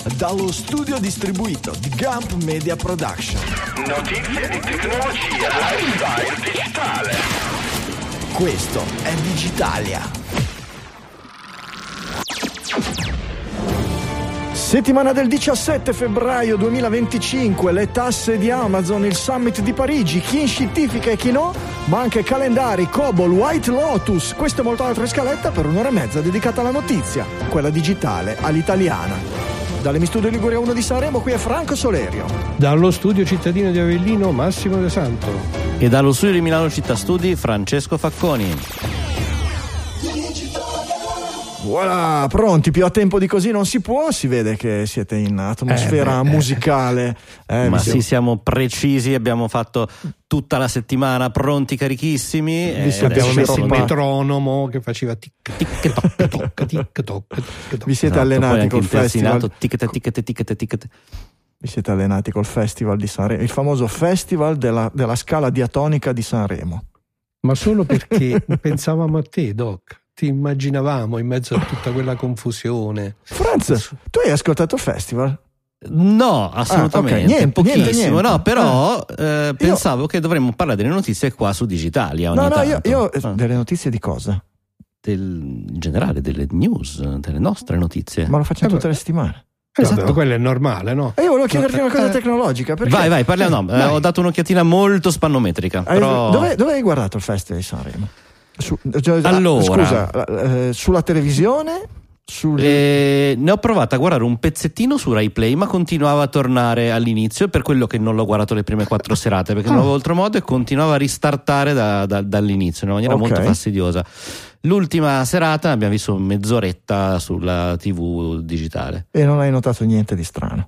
dallo studio distribuito di Gump Media Production. Notizie di tecnologia, lifestyle digitale. Questo è Digitalia. Settimana del 17 febbraio 2025, le tasse di Amazon, il summit di Parigi, chi in scientifica e chi no, ma anche calendari, Cobol, White Lotus. Questo e molto altro in scaletta per un'ora e mezza dedicata alla notizia, quella digitale, all'italiana. Dalle Studio Liguria 1 di Sanremo, qui è Franco Solerio. Dallo studio cittadino di Avellino, Massimo De Santo. E dallo studio di Milano Città Studi, Francesco Facconi. Voilà, pronti, più a tempo di così non si può, si vede che siete in atmosfera musicale. Ma sì, siamo precisi, abbiamo fatto tutta la settimana pronti, carichissimi. Abbiamo messo il metronomo che faceva tic toc toc tic toc. Vi siete allenati col festival? Ticket. Vi siete allenati col festival di Sanremo, il famoso festival della scala diatonica di Sanremo. Ma solo perché pensavamo a te, Doc. Ti immaginavamo in mezzo a tutta quella confusione. Franz, tu hai ascoltato il festival? No, assolutamente, okay. pochissimo. Niente. No, però pensavo che dovremmo parlare delle notizie qua su Digitalia. Io delle notizie di cosa? In generale, delle news, delle nostre notizie. Ma lo facciamo tutte le settimane. Esatto, quello è normale, no? E io volevo chiederti una cosa tecnologica. Perché... Vai, parliamo. Ho dato un'occhiatina molto spannometrica. Però... Dove hai guardato il festival di Sanremo? Allora, scusa, sulla televisione? Ne ho provato a guardare un pezzettino su Rai Play, ma continuava a tornare all'inizio, per quello che non l'ho guardato le prime 4 serate, perché non avevo altro modo e continuava a ristartare dall'inizio in una maniera molto fastidiosa. L'ultima serata abbiamo visto mezz'oretta sulla TV digitale. E non hai notato niente di strano?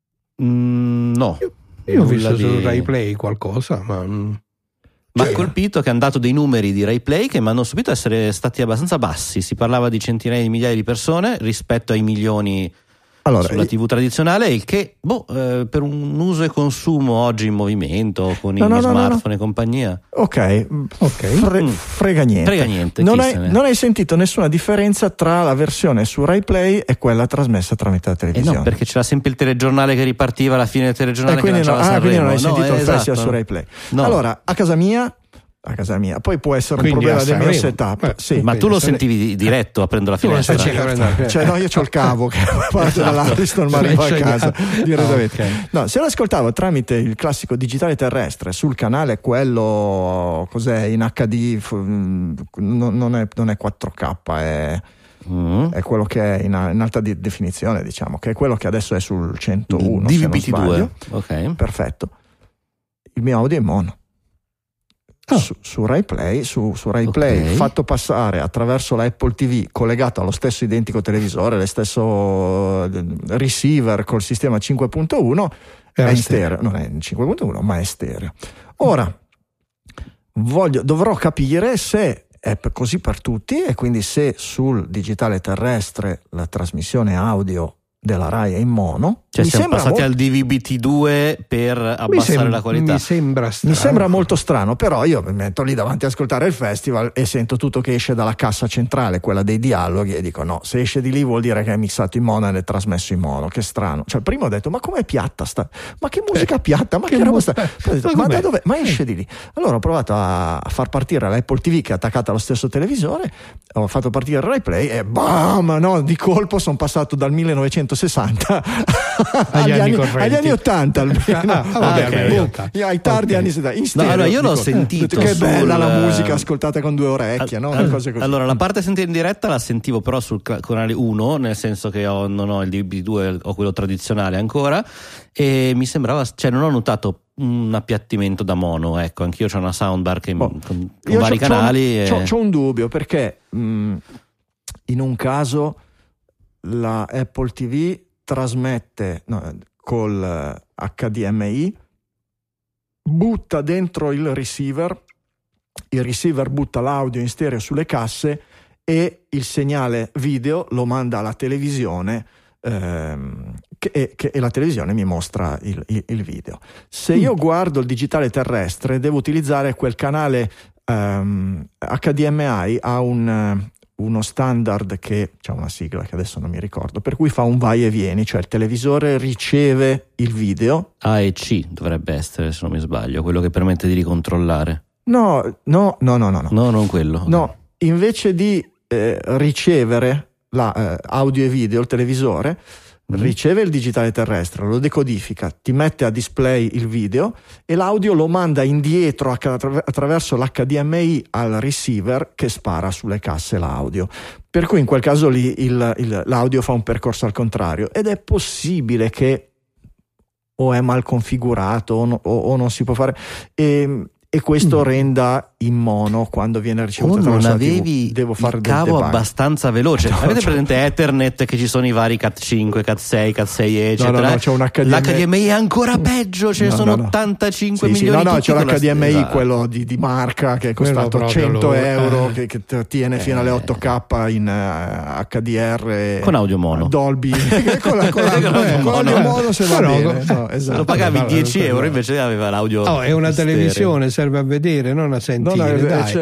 No. Io ho visto su Rai Play qualcosa, ma ha colpito che hanno dato dei numeri di Rai Play che mi hanno stupito essere stati abbastanza bassi. Si parlava di centinaia di migliaia di persone rispetto ai milioni sulla TV tradizionale, il che per un uso e consumo oggi in movimento con i smartphone e compagnia. Ok. Frega niente. Non hai sentito nessuna differenza tra la versione su Rai Play e quella trasmessa tramite la televisione? No, perché c'era sempre il telegiornale che ripartiva alla fine del telegiornale. Quindi non hai sentito il festival su Rai Play. No. Allora, a casa mia, poi può essere un problema del mio setup. Sì, ma tu lo sentivi diretto aprendo la finestra? Io c'ho il cavo che parte dall'Ariston, ma arriva a casa direttamente. No, se lo ascoltavo tramite il classico digitale terrestre sul canale, quello cos'è in HD, non è 4K, è quello che è in alta definizione, diciamo, che è quello che adesso è sul 101 DVB-T2. Ok, perfetto. Il mio audio è mono. Su Rai Play, su Rai Play, fatto passare attraverso la Apple TV, collegato allo stesso identico televisore, lo stesso receiver col sistema 5.1, è in stereo. Non è in 5.1, ma è stereo. Ora dovrò capire se è così per tutti, e quindi se sul digitale terrestre la trasmissione audio della Rai è in mono. Cioè siamo passati al DVB-T2 per abbassare la qualità. Mi sembra molto strano, però io mi metto lì davanti a ascoltare il festival e sento tutto che esce dalla cassa centrale, quella dei dialoghi, e dico no, se esce di lì vuol dire che è mixato in mono ed è trasmesso in mono. Che strano. Cioè prima ho detto ma com'è piatta ma che musica piatta, ma che roba sta? Ma da dove? Ma esce di lì. Allora ho provato a far partire l'Apple TV che è attaccata allo stesso televisore, ho fatto partire il Rai Play e bam, no, di colpo sono passato dal 1960 agli anni 80 ai tardi anni 70 in stereo. Allora io l'ho sentito, che bella la musica ascoltata con 2 orecchie, no? Cose così. Allora la parte sentita in diretta la sentivo però sul canale 1, nel senso che non ho il DVB2, ho quello tradizionale ancora, e mi sembrava, cioè non ho notato un appiattimento da mono, ecco, anch'io c'ho una soundbar che con vari canali. C'ho un dubbio, perché in un caso la Apple TV trasmette col HDMI, butta dentro il receiver butta l'audio in stereo sulle casse e il segnale video lo manda alla televisione, e la televisione mi mostra il video. Se io guardo il digitale terrestre devo utilizzare quel canale HDMI, ha uno standard che c'è una sigla che adesso non mi ricordo, per cui fa un vai e vieni, cioè il televisore riceve il video. AEC dovrebbe essere, se non mi sbaglio, quello che permette di ricontrollare. No, non quello. No, invece di ricevere audio e video, il televisore riceve il digitale terrestre, lo decodifica, ti mette a display il video e l'audio lo manda indietro attraverso l'HDMI al receiver che spara sulle casse l'audio. Per cui in quel caso lì l'audio fa un percorso al contrario, ed è possibile che o è mal configurato o non si può fare, e questo renda in mono quando viene ricevuto attraverso la TV. Non avevi devo fare il cavo debug abbastanza veloce. Avete presente Ethernet, che ci sono i vari Cat 5, Cat 6, Cat 6 eccetera? No, c'è un HDMI. L'HDMI è ancora peggio, ce ne sono 85 milioni. No, c'è l'HDMI, esatto, quello di marca, che è costato 100 euro, che tiene fino alle 8K in HDR con audio mono, Dolby con l'audio mono, se va bene. No, esatto. Lo pagavi 10 euro, invece aveva l'audio. È una televisione, serve a vedere, non a sentire.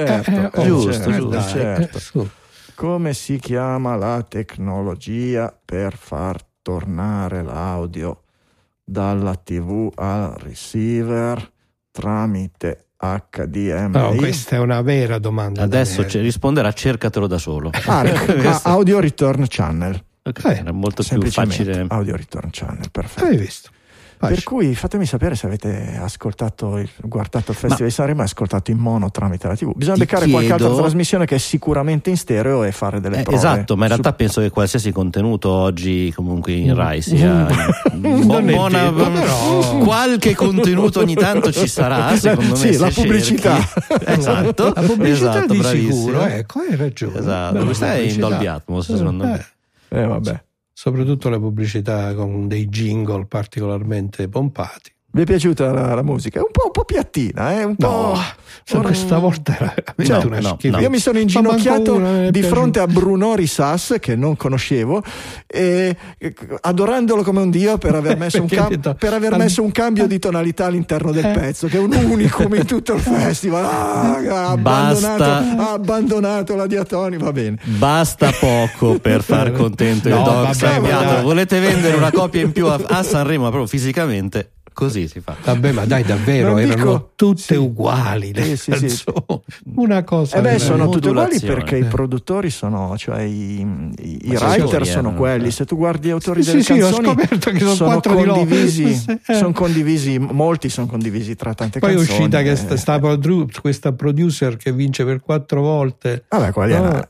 Certo. Come si chiama la tecnologia per far tornare l'audio dalla TV al receiver tramite HDMI? Questa è una vera domanda. Adesso risponderà, cercatelo da solo. Audio Return Channel. Era molto più facile. Audio Return Channel, perfetto. Hai visto? Per cui fatemi sapere se avete guardato il Festival di Sanremo e ascoltato in mono tramite la TV. Bisogna beccare qualche altra trasmissione che è sicuramente in stereo e fare delle prove. Esatto, ma in realtà penso che qualsiasi contenuto oggi comunque in Rai sia qualche contenuto ogni tanto ci sarà, secondo me. Sì, la pubblicità. Esatto. La pubblicità esatto, di bravissimo. sicuro, hai ragione. Esatto, questa è in Dolby Atmos, secondo me. Vabbè. Soprattutto la pubblicità con dei jingle particolarmente pompati. Vi è piaciuta la musica? È un po' piattina, un po'. Questa volta era veramente una schifezza. Io mi sono inginocchiato di fronte a Bruno Risas, che non conoscevo, e adorandolo come un dio per aver messo un cambio di tonalità all'interno del pezzo, che è un unicum in tutto il festival. Ha abbandonato la diatoni, va bene. Basta poco per far contento il Doc. Volete vendere una copia in più a Sanremo, ma proprio fisicamente? Così si fa. Vabbè, ma dai, davvero, erano tutte uguali le canzoni. Una cosa. Sono tutte uguali perché i produttori sono, cioè i writer sono quelli. Se tu guardi gli autori delle canzoni, ho scoperto che sono condivisi, molti sono condivisi tra tante poi canzoni. Poi è uscita che questa producer che vince per 4 volte. Vabbè, quella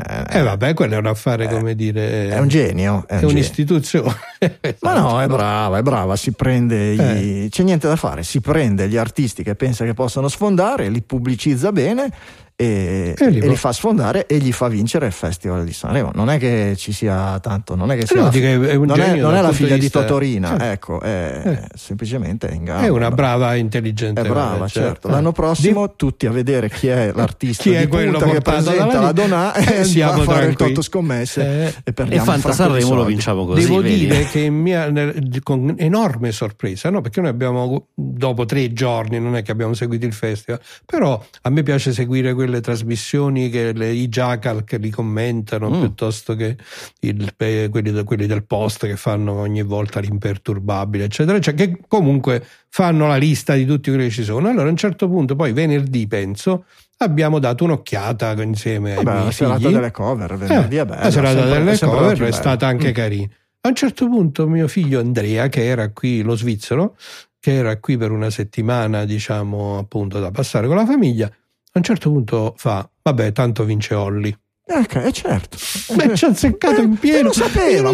è un affare, come dire. È un genio. È un'istituzione. Ma no, è brava, si prende c'è niente da fare, si prende gli artisti che pensa che possono sfondare, li pubblicizza bene e li fa sfondare e gli fa vincere il Festival di Sanremo. Non è che ci sia tanto, non è che sia non è la figlia di Totorina, ecco, è semplicemente in gara. È una brava, intelligente. È brava, certo. L'anno prossimo tutti a vedere chi è l'artista di punta che presenta la Donà e siamo a fare il Toto Scommesse e perdiamo. E Fanta Sanremo lo vinciamo così. Devo dire che con enorme sorpresa, no? Perché noi abbiamo, dopo 3 giorni, non è che abbiamo seguito il festival, però a me piace seguire quelle trasmissioni che i Jackal che li commentano piuttosto che quelli del Post che fanno ogni volta l'imperturbabile eccetera, cioè che comunque fanno la lista di tutti quelli che ci sono. Allora a un certo punto, poi venerdì penso, abbiamo dato un'occhiata insieme ai miei figli. La serata delle cover venerdì è bella, la serata delle cover è stata anche carina. A un certo punto mio figlio Andrea, che era qui, lo svizzero, che era qui per una settimana, diciamo appunto da passare con la famiglia, a un certo punto fa: vabbè, tanto vince Olli. Certo. Beh, ci ha azzeccato in pieno. Lo sapeva,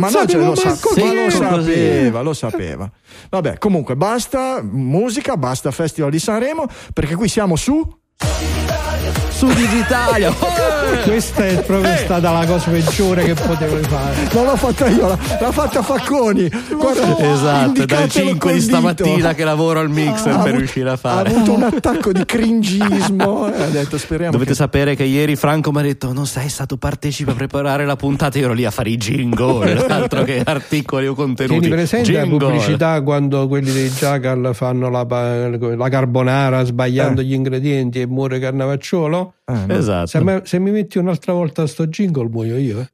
lo sapeva. Vabbè, comunque basta musica, basta Festival di Sanremo, perché qui siamo su Digitalia. Questa è proprio stata la cosa peggiore che potevo fare. Non l'ho fatta io, l'ha fatta Facconi. Guarda, esatto, è dal 5 di stamattina che lavoro al mixer per riuscire a fare. Ha avuto un attacco di cringismo. Ha detto, speriamo. Dovete sapere che ieri Franco mi ha detto: non sei stato partecipe a preparare la puntata. Io ero lì a fare i jingle, altro che articoli o contenuti. Tieni presente la pubblicità quando quelli dei Jackal fanno la carbonara sbagliando gli ingredienti e muore Cannavacciuolo? no? No. Esatto. Se mi metti un'altra volta sto jingle muoio io,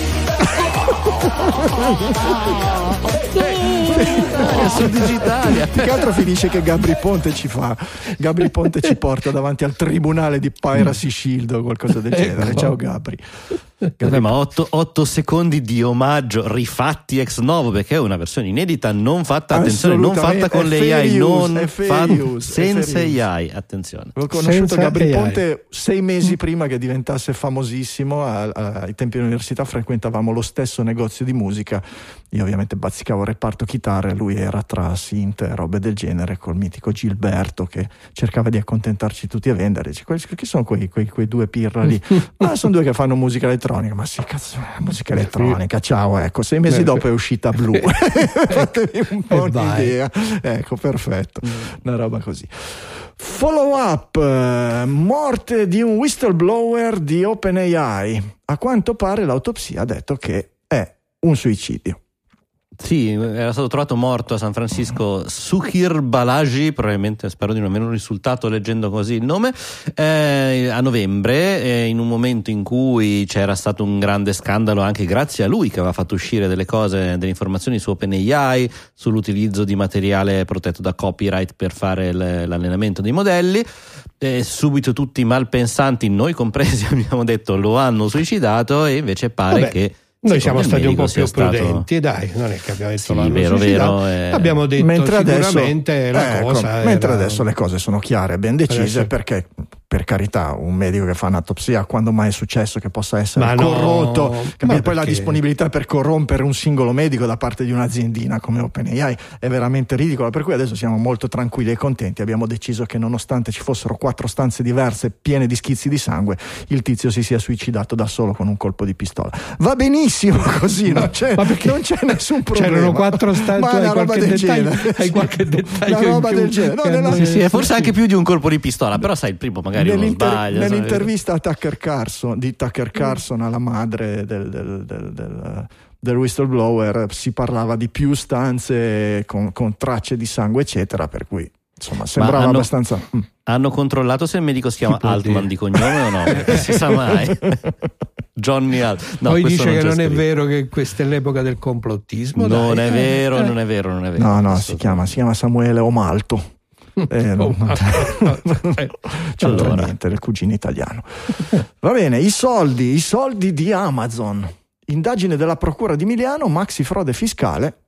Su Digitalia. Più che altro finisce che Gabri Ponte ci porta davanti al tribunale di Piracy Shield o qualcosa del genere. Ciao Gabri. Ma 8 secondi di omaggio rifatti ex novo, perché è una versione inedita, non fatta, attenzione, non fatta con le AI, senza AI, attenzione. Ho conosciuto Gabri AI. Ponte 6 mesi prima che diventasse famosissimo. Ai tempi dell'università frequentavamo lo stesso negozio di musica. Io ovviamente bazzicavo il reparto chitarre, lui era tra synth e robe del genere, col mitico Gilberto che cercava di accontentarci tutti a vendere. Dice, chi sono quei due pirla lì? Ma sono due che fanno musica elettronica. Ma sì, cazzo, musica elettronica, ciao, ecco, 6 mesi dopo è uscita Blue. Fatevi un po' un'idea. Ecco, perfetto, una roba così. Follow up, morte di un whistleblower di OpenAI. A quanto pare l'autopsia ha detto che è un suicidio. Sì, era stato trovato morto a San Francisco Sukhir Balaji, probabilmente spero di non aver risultato leggendo così il nome, a novembre, in un momento in cui c'era stato un grande scandalo anche grazie a lui, che aveva fatto uscire delle informazioni su OpenAI, sull'utilizzo di materiale protetto da copyright per fare l'allenamento dei modelli. Subito tutti malpensanti, noi compresi, abbiamo detto lo hanno suicidato, e invece pare che noi siamo stati un po' più prudenti, dai, non è che abbiamo detto vero, abbiamo detto mentre sicuramente mentre adesso le cose sono chiare, ben decise, perché per carità, un medico che fa un'autopsia, quando mai è successo che possa essere corrotto? Poi la disponibilità per corrompere un singolo medico da parte di un'aziendina come OpenAI è veramente ridicola, per cui adesso siamo molto tranquilli e contenti. Abbiamo deciso che nonostante ci fossero 4 stanze diverse piene di schizzi di sangue, il tizio si sia suicidato da solo con un colpo di pistola. Va benissimo così, non c'è nessun problema. C'erano 4 stanze, hai qualche dettaglio una roba del genere. Sì, forse anche più di un colpo di pistola, però sai, il primo magari nell'intervista a Tucker Carlson alla madre del whistleblower si parlava di più stanze con tracce di sangue eccetera, per cui insomma sembrava abbastanza. Hanno controllato se il medico si chiama Altman di cognome o no? Perché si sa mai. Johnny Altman. No, poi dice che non è vero, che questa è l'epoca del complottismo. Non è vero. No, si chiama Samuele Omalto. Non c'entra niente, del cugino italiano. Va bene, i soldi di Amazon. Indagine della procura di Milano, maxi frode fiscale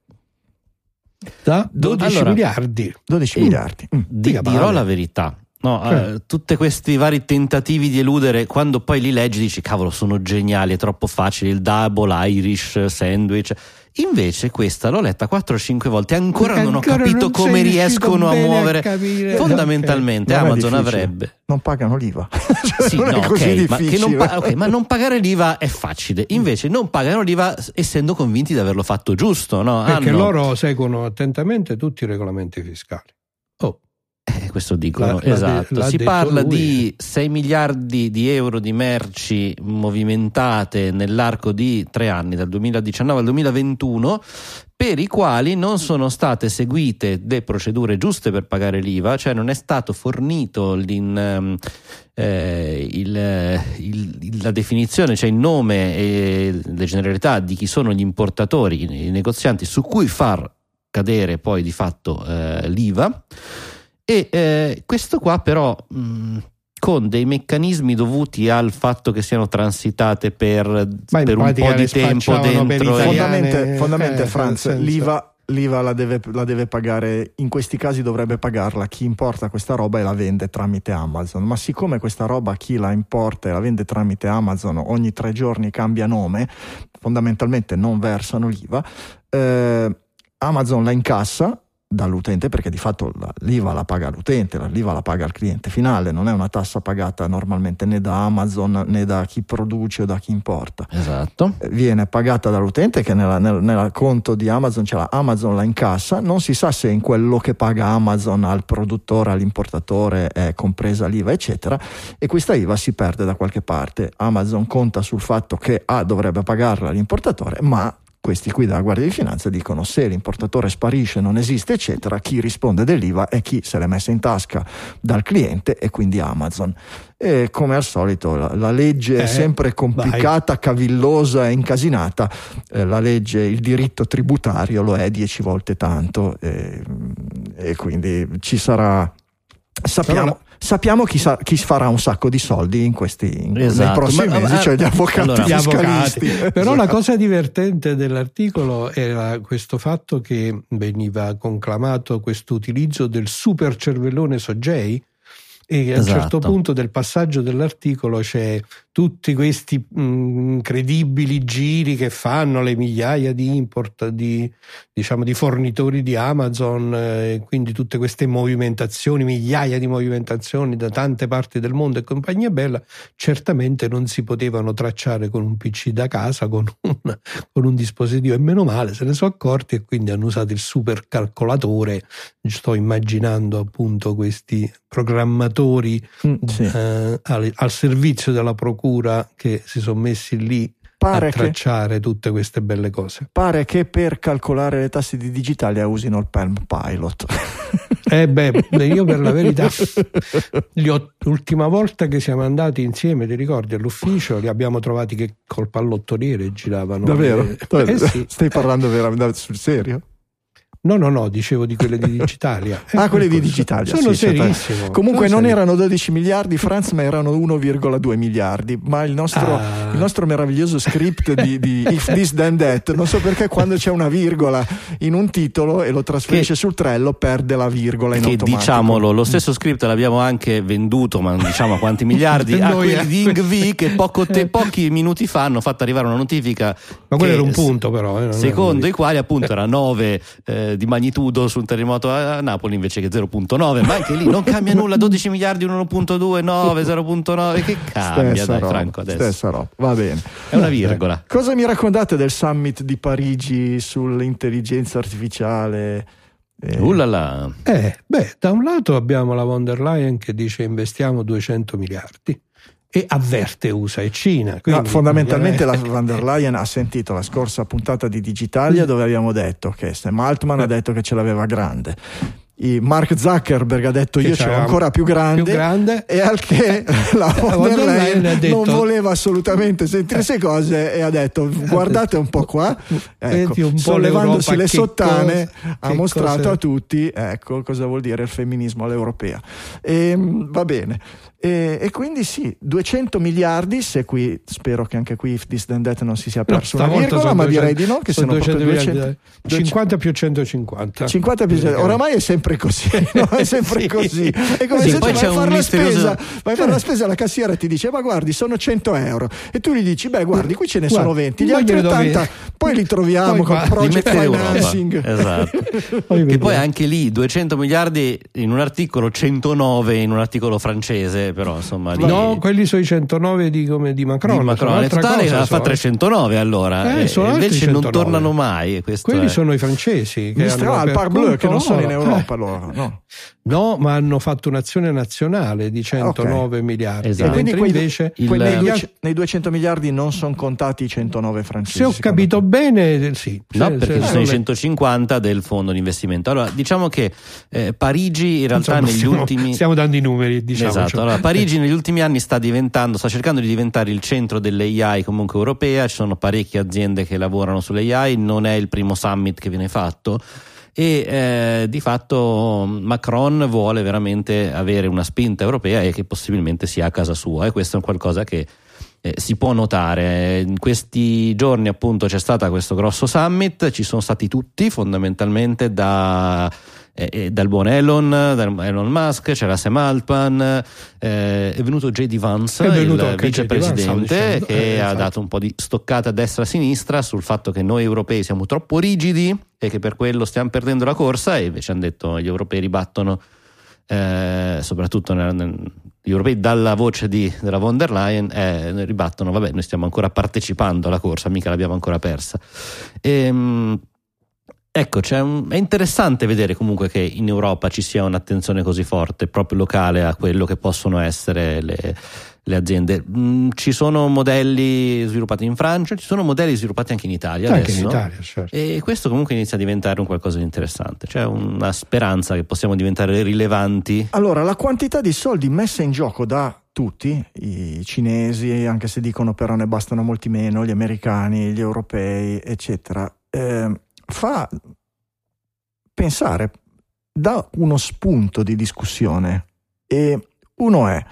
da 12 miliardi. 12 miliardi. Dirò la verità. Tutti questi vari tentativi di eludere, quando poi li leggi dici cavolo, sono geniali, è troppo facile, il double Irish sandwich. Invece questa l'ho letta 4 o 5 volte, ancora non ho capito come riescono a muovere. Fondamentalmente Amazon avrebbe, non pagano l'IVA. Sì, non è così difficile. ma non pagare l'IVA è facile. Invece non pagano l'IVA essendo convinti di averlo fatto giusto, no? Perché loro seguono attentamente tutti i regolamenti fiscali. Questo dicono, esatto. Si parla di 6 miliardi di euro di merci movimentate nell'arco di 3 anni, dal 2019 al 2021, per i quali non sono state seguite le procedure giuste per pagare l'IVA, cioè non è stato fornito la definizione, cioè il nome e le generalità di chi sono gli importatori, i negozianti su cui far cadere poi di fatto l'IVA. E questo qua però con dei meccanismi dovuti al fatto che siano transitate per un po' di tempo dentro. Fondamentalmente Franz, l'IVA la deve pagare, in questi casi dovrebbe pagarla chi importa questa roba e la vende tramite Amazon, ma siccome questa roba chi la importa e la vende tramite Amazon ogni 3 giorni cambia nome, fondamentalmente non versano l'IVA, Amazon la incassa dall'utente, perché di fatto l'IVA la paga l'utente, l'IVA la paga il cliente finale, non è una tassa pagata normalmente né da Amazon né da chi produce o da chi importa. Esatto. Viene pagata dall'utente che nel conto di Amazon c'è Amazon la incassa, non si sa se in quello che paga Amazon al produttore, all'importatore è compresa l'IVA eccetera, e questa IVA si perde da qualche parte. Amazon conta sul fatto che dovrebbe pagarla l'importatore, ma questi qui della Guardia di Finanza dicono: se l'importatore sparisce, non esiste eccetera, chi risponde dell'IVA è chi se l'è messa in tasca dal cliente, e quindi Amazon. E come al solito la legge è sempre complicata, cavillosa e incasinata. La legge, il diritto tributario lo è 10 volte tanto, e quindi ci sarà, sappiamo chi farà un sacco di soldi in nei prossimi mesi, cioè gli avvocati fiscalisti. Però la cosa divertente dell'articolo era questo fatto che veniva conclamato questo utilizzo del super cervellone Sogei, e a un certo punto del passaggio dell'articolo c'è tutti questi incredibili giri che fanno le migliaia di fornitori di Amazon, quindi tutte queste movimentazioni, migliaia di movimentazioni da tante parti del mondo e compagnia bella, certamente non si potevano tracciare con un PC da casa, con un dispositivo, e meno male se ne sono accorti, e quindi hanno usato il super calcolatore. Sto immaginando appunto questi programmatori al servizio della procura, che si sono messi lì a tracciare tutte queste belle cose. Pare che per calcolare le tasse di Digitalia usino il Palm Pilot. Io per la verità l'ultima volta che siamo andati insieme, ti ricordi, all'ufficio, li abbiamo trovati che col pallottoliere giravano. Davvero? Sì. Stai parlando veramente sul serio? No, dicevo di quelle di Digitalia. Quelle di Digitalia. Sono serissimo. Comunque non erano 12 miliardi, Franz, ma erano 1,2 miliardi. Ma il nostro meraviglioso script di If This Then That, non so perché quando c'è una virgola in un titolo e lo trasferisce sul Trello, perde la virgola in automatico. Diciamolo, lo stesso script l'abbiamo anche venduto, ma non diciamo a quanti miliardi, a quelli di INGV, che pochi minuti fa hanno fatto arrivare una notifica. Ma quello era un punto, però. Secondo i quali appunto era 9 di magnitudo su un terremoto a Napoli invece che 0.9, ma anche lì non cambia nulla. 12 miliardi 1.2, 9, 0.9, che cambia, dai, Franco, adesso stessa roba, va bene, è una virgola. Cosa mi raccontate del summit di Parigi sull'intelligenza artificiale? Da un lato abbiamo la von der Leyen che dice investiamo 200 miliardi e avverte USA e Cina. No, fondamentalmente la von der Leyen ha sentito la scorsa puntata di Digitalia dove abbiamo detto che Sam Altman ha detto che ce l'aveva grande, Mark Zuckerberg ha detto io ce l'ho ancora più grande, e al che la von der Leyen non voleva assolutamente sentire queste cose e ha detto guardate un po' qua, sollevandosi le sottane ha mostrato a tutti cosa vuol dire il femminismo all'europea. Va bene. E quindi 200 miliardi, se qui spero che anche qui If This Then That non si sia perso una virgola, ma direi di no, che sono 200 miliardi, 50 più 150. 50 più 150. Oramai è sempre così, no? È sempre così. È come se vai a fare la spesa, la cassiera ti dice ma guardi sono 100 euro e tu gli dici guardi qui ce ne sono 20, gli altri 80 poi li troviamo con project financing. Esatto. Che poi anche lì 200 miliardi in un articolo, 109 in un articolo francese, però insomma no, quelli sono i 109 di Macron. In totale fa 309 allora, invece non tornano mai. Quelli sono i francesi che hanno il Parbleu, che non sono in Europa loro, no, ma hanno fatto un'azione nazionale di 109 miliardi. Esatto. E quindi invece nei 200 miliardi non sono contati i 109 francesi. Se ho capito bene, sì. No, perché ci sono i 150 del fondo di investimento. Allora, diciamo che Parigi in realtà negli ultimi... Stiamo dando i numeri, diciamo. Esatto, allora Parigi negli ultimi anni sta cercando di diventare il centro dell'AI comunque europea, ci sono parecchie aziende che lavorano sull'AI, non è il primo summit che viene fatto. E di fatto Macron vuole veramente avere una spinta europea e che possibilmente sia a casa sua, e questo è qualcosa che si può notare. In questi giorni appunto c'è stato questo grosso summit, ci sono stati tutti fondamentalmente dal buon Elon Musk, c'era Sam Altman, è venuto J.D. Vance, il vicepresidente, che ha dato un po' di stoccata a destra e a sinistra sul fatto che noi europei siamo troppo rigidi e che per quello stiamo perdendo la corsa, e invece hanno detto gli europei ribattono, soprattutto gli europei dalla voce della von der Leyen ribattono, noi stiamo ancora partecipando alla corsa, mica l'abbiamo ancora persa. Ecco, è interessante vedere comunque che in Europa ci sia un'attenzione così forte, proprio locale, a quello che possono essere le aziende. Ci sono modelli sviluppati in Francia, ci sono modelli sviluppati anche in Italia anche adesso, in Italia, certo. e questo comunque inizia a diventare un qualcosa di interessante. C'è una speranza che possiamo diventare rilevanti. Allora, la quantità di soldi messa in gioco da tutti, i cinesi, anche se dicono però ne bastano molti meno, gli americani, gli europei, eccetera, fa pensare, dà uno spunto di discussione, e uno è: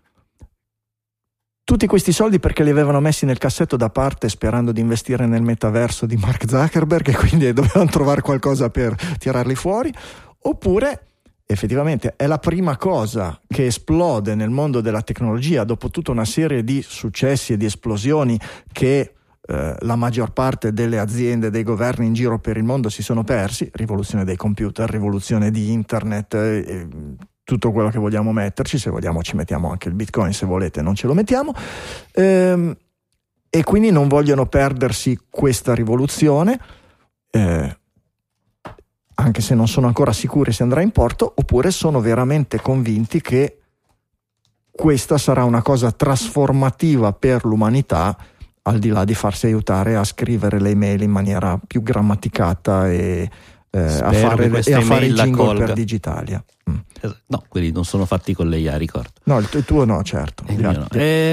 tutti questi soldi perché li avevano messi nel cassetto da parte sperando di investire nel metaverso di Mark Zuckerberg, e quindi dovevano trovare qualcosa per tirarli fuori, oppure effettivamente è la prima cosa che esplode nel mondo della tecnologia dopo tutta una serie di successi e di esplosioni che la maggior parte delle aziende, dei governi in giro per il mondo si sono persi. Rivoluzione dei computer, rivoluzione di internet, tutto quello che vogliamo metterci. Se vogliamo ci mettiamo anche il bitcoin, se volete non ce lo mettiamo, e quindi non vogliono perdersi questa rivoluzione, anche se non sono ancora sicuri se andrà in porto, oppure sono veramente convinti che questa sarà una cosa trasformativa per l'umanità, al di là di farsi aiutare a scrivere le email in maniera più grammaticata e a fare i jingle per Digitalia. No, quelli non sono fatti con l'AI, ricordo. No, il tuo no, certo. No.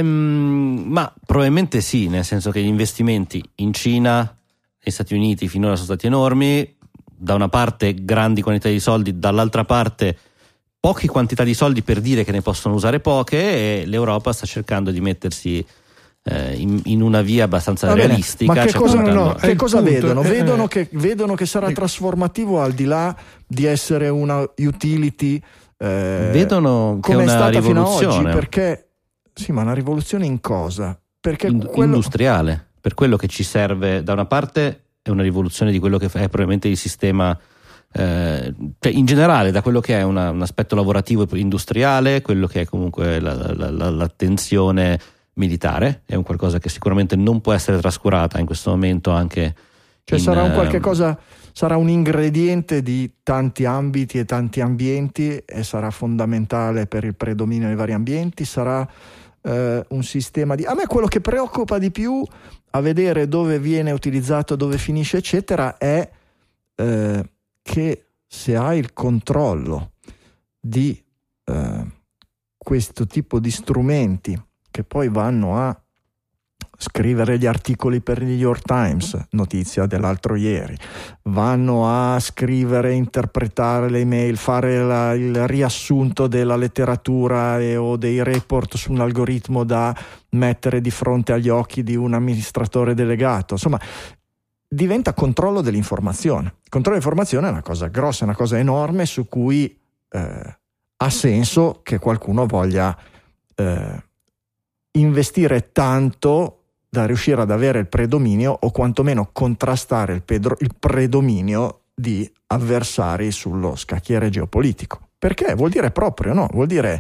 Ma probabilmente sì, nel senso che gli investimenti in Cina, negli Stati Uniti finora sono stati enormi. Da una parte grandi quantità di soldi, dall'altra parte poche quantità di soldi per dire che ne possono usare poche, e l'Europa sta cercando di mettersi in una via abbastanza realistica. Ma che cosa punto, vedono? Vedono che sarà trasformativo, al di là di essere una utility, vedono che è come è una stata rivoluzione. fino ad oggi, perché sì, ma una rivoluzione in cosa? Perché industriale, per quello che ci serve. Da una parte è una rivoluzione di quello che è probabilmente il sistema, cioè in generale, da quello che è un aspetto lavorativo e industriale, quello che è comunque l'attenzione militare, è un qualcosa che sicuramente non può essere trascurata in questo momento, anche sarà un qualche cosa, sarà un ingrediente di tanti ambiti e tanti ambienti, e sarà fondamentale per il predominio dei vari ambienti. Sarà un sistema a me quello che preoccupa di più, a vedere dove viene utilizzato, dove finisce eccetera, è che se hai il controllo di questo tipo di strumenti, che poi vanno a scrivere gli articoli per il New York Times, notizia dell'altro ieri, vanno a scrivere, interpretare le email, fare il riassunto della letteratura o dei report su un algoritmo da mettere di fronte agli occhi di un amministratore delegato. Insomma, diventa controllo dell'informazione. Il controllo dell'informazione è una cosa grossa, è una cosa enorme, su cui ha senso che qualcuno voglia investire tanto da riuscire ad avere il predominio, o quantomeno contrastare il predominio di avversari sullo scacchiere geopolitico. Perché vuol dire proprio, no? Vuol dire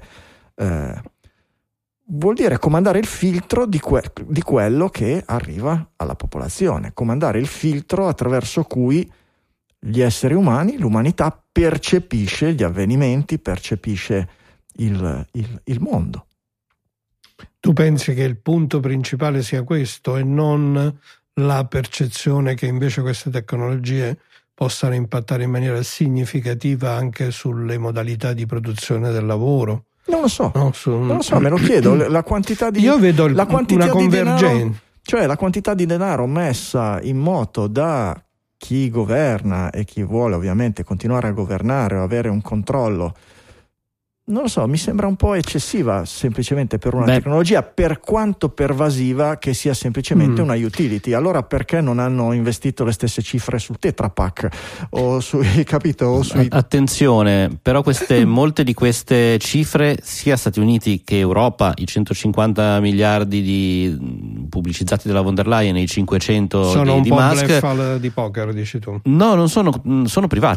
comandare il filtro di quello che arriva alla popolazione, comandare il filtro attraverso cui gli esseri umani, l'umanità, percepisce gli avvenimenti, percepisce il mondo. Tu pensi che il punto principale sia questo, e non la percezione che invece queste tecnologie possano impattare in maniera significativa anche sulle modalità di produzione del lavoro? Non lo so, me lo chiedo. La quantità di Io vedo la quantità una di convergenza, denaro, cioè la quantità di denaro messa in moto da chi governa e chi vuole ovviamente continuare a governare o avere un controllo. Non lo so, mi sembra un po' eccessiva semplicemente per una tecnologia, per quanto pervasiva che sia semplicemente una utility. Allora perché non hanno investito le stesse cifre sul Tetra Pak o sui, capito? O sui... Attenzione, però molte di queste cifre, sia Stati Uniti che Europa, i 150 miliardi pubblicizzati dalla von der Leyen e i 500 sono di un po' Musk, bluff di poker, dici tu? No, non sono privati.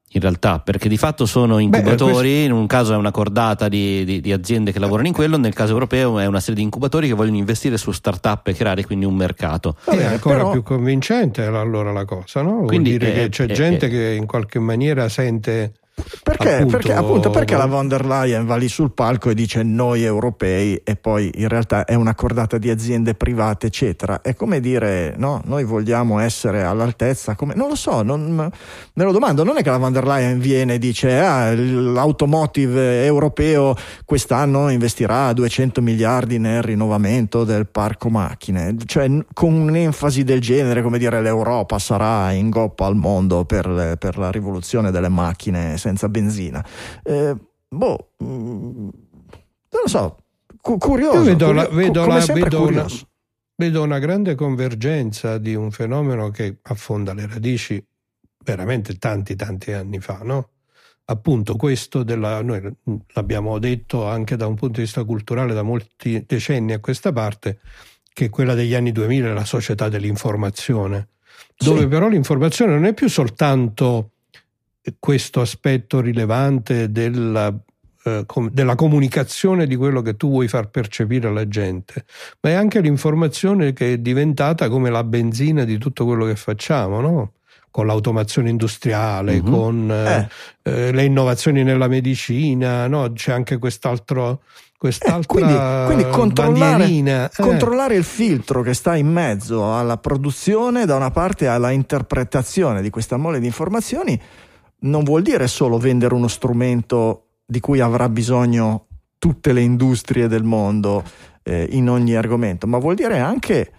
in realtà, perché di fatto sono incubatori. In un caso è una cordata di aziende che lavorano in quello, nel caso europeo è una serie di incubatori che vogliono investire su start-up e creare quindi un mercato. È ancora più convincente allora la cosa, no? Quindi vuol dire che c'è gente che in qualche maniera sente... Perché la von der Leyen va lì sul palco e dice noi europei, e poi in realtà è una cordata di aziende private eccetera. È come dire, no, noi vogliamo essere all'altezza, non lo so, me lo domando. Non è che la von der Leyen viene e dice l'automotive europeo quest'anno investirà 200 miliardi nel rinnovamento del parco macchine, cioè con un'enfasi del genere, come dire l'Europa sarà in goppa al mondo per la rivoluzione delle macchine senza benzina. Non lo so, curioso. Io vedo una grande convergenza di un fenomeno che affonda le radici veramente tanti anni fa, no? Appunto questo noi l'abbiamo detto anche da un punto di vista culturale da molti decenni a questa parte, che quella degli anni 2000 è la società dell'informazione, dove però l'informazione non è più soltanto questo aspetto rilevante della comunicazione di quello che tu vuoi far percepire alla gente, ma è anche l'informazione che è diventata come la benzina di tutto quello che facciamo, no? Con l'automazione industriale, con le innovazioni nella medicina, no? C'è anche quest'altra quindi controllare il filtro che sta in mezzo alla produzione da una parte e alla interpretazione di questa mole di informazioni non vuol dire solo vendere uno strumento di cui avrà bisogno tutte le industrie del mondo in ogni argomento, ma vuol dire anche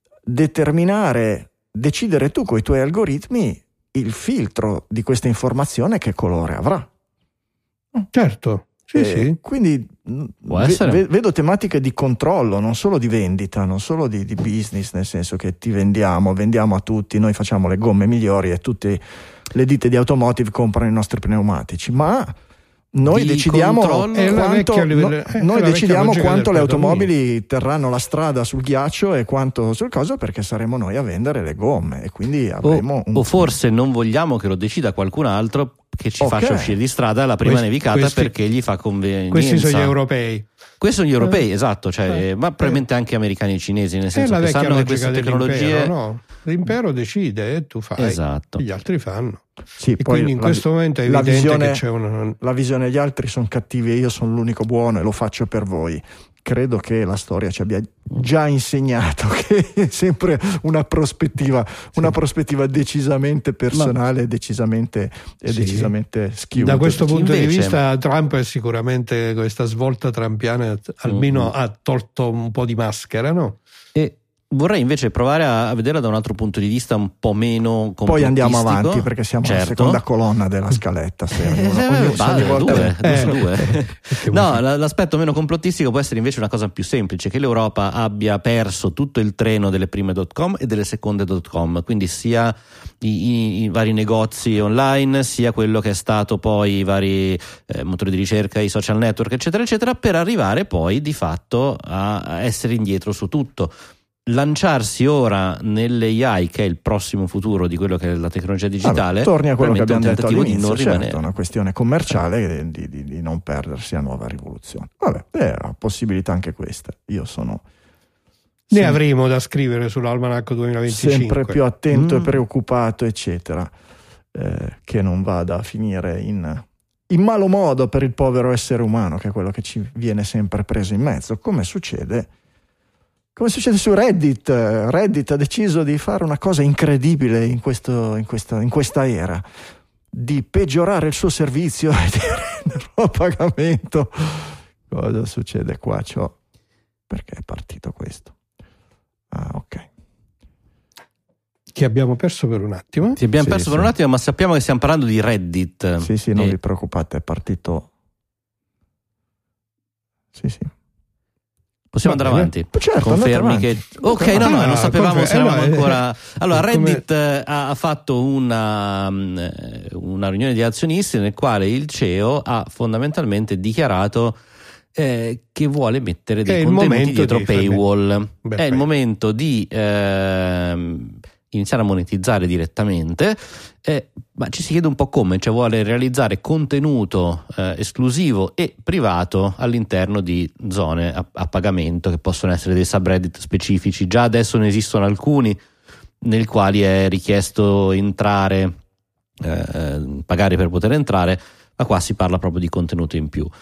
decidere tu con i tuoi algoritmi il filtro di questa informazione che colore avrà. Certo, sì. Quindi vedo tematiche di controllo, non solo di vendita, non solo di business, nel senso che vendiamo a tutti, noi facciamo le gomme migliori e tutte le ditte di automotive comprano i nostri pneumatici, ma noi decidiamo quanto le automobili terranno la strada sul ghiaccio e quanto sul coso, perché saremo noi a vendere le gomme e quindi avremo o forse non vogliamo che lo decida qualcun altro che ci faccia uscire di strada la prima nevicata perché gli fa convenienza. Questi sono gli europei. Questi sono gli europei, esatto, ma probabilmente anche americani e cinesi, nel senso che sanno che queste tecnologie... No? L'impero decide e tu fai, esatto. Gli altri fanno. Sì, e quindi in questo momento è evidente che c'è la visione degli altri sono cattivi e io sono l'unico buono e lo faccio per voi. Credo che la storia ci abbia già insegnato che è sempre una prospettiva decisamente personale e decisamente schiuta. Da questo punto di vista Trump è sicuramente, questa svolta trumpiana almeno ha tolto un po' di maschera, no? E vorrei invece provare a vederla da un altro punto di vista un po' meno complottistico. Poi andiamo avanti perché siamo alla seconda colonna della scaletta. Due. No, l'aspetto meno complottistico può essere invece una cosa più semplice, che l'Europa abbia perso tutto il treno delle prime .com e delle seconde .com, quindi sia i vari negozi online, sia quello che è stato poi i vari motori di ricerca, i social network eccetera eccetera, per arrivare poi di fatto a essere indietro su tutto. Lanciarsi ora nell'AI, che è il prossimo futuro di quello che è la tecnologia digitale, torni a quello che abbiamo detto all'inizio, certo, è una questione commerciale di non perdersi a nuova rivoluzione. Vabbè, è una possibilità anche questa. Io sono ne avremo da scrivere sull'Almanacco 2025, sempre più attento e preoccupato eccetera, che non vada a finire in malo modo per il povero essere umano, che è quello che ci viene sempre preso in mezzo, come succede su Reddit. Reddit ha deciso di fare una cosa incredibile in questa era, di peggiorare il suo servizio e di renderlo a pagamento. Cosa succede qua? Perché è partito questo? Ok. Che abbiamo perso per un attimo. Ti abbiamo perso per un attimo, ma sappiamo che stiamo parlando di Reddit. Sì, non vi preoccupate, è partito. Sì. Possiamo andare avanti? Certo, confermi che non sapevamo se eravamo ancora. Allora, Reddit ha fatto una riunione di azionisti nel quale il CEO ha fondamentalmente dichiarato che vuole mettere dei contenuti dietro paywall. È il momento di iniziare a monetizzare direttamente, ma ci si chiede un po' come, cioè vuole realizzare contenuto esclusivo e privato all'interno di zone a pagamento che possono essere dei subreddit specifici. Già adesso ne esistono alcuni nei quali è richiesto entrare, pagare per entrare, ma qua si parla proprio di contenuto in più.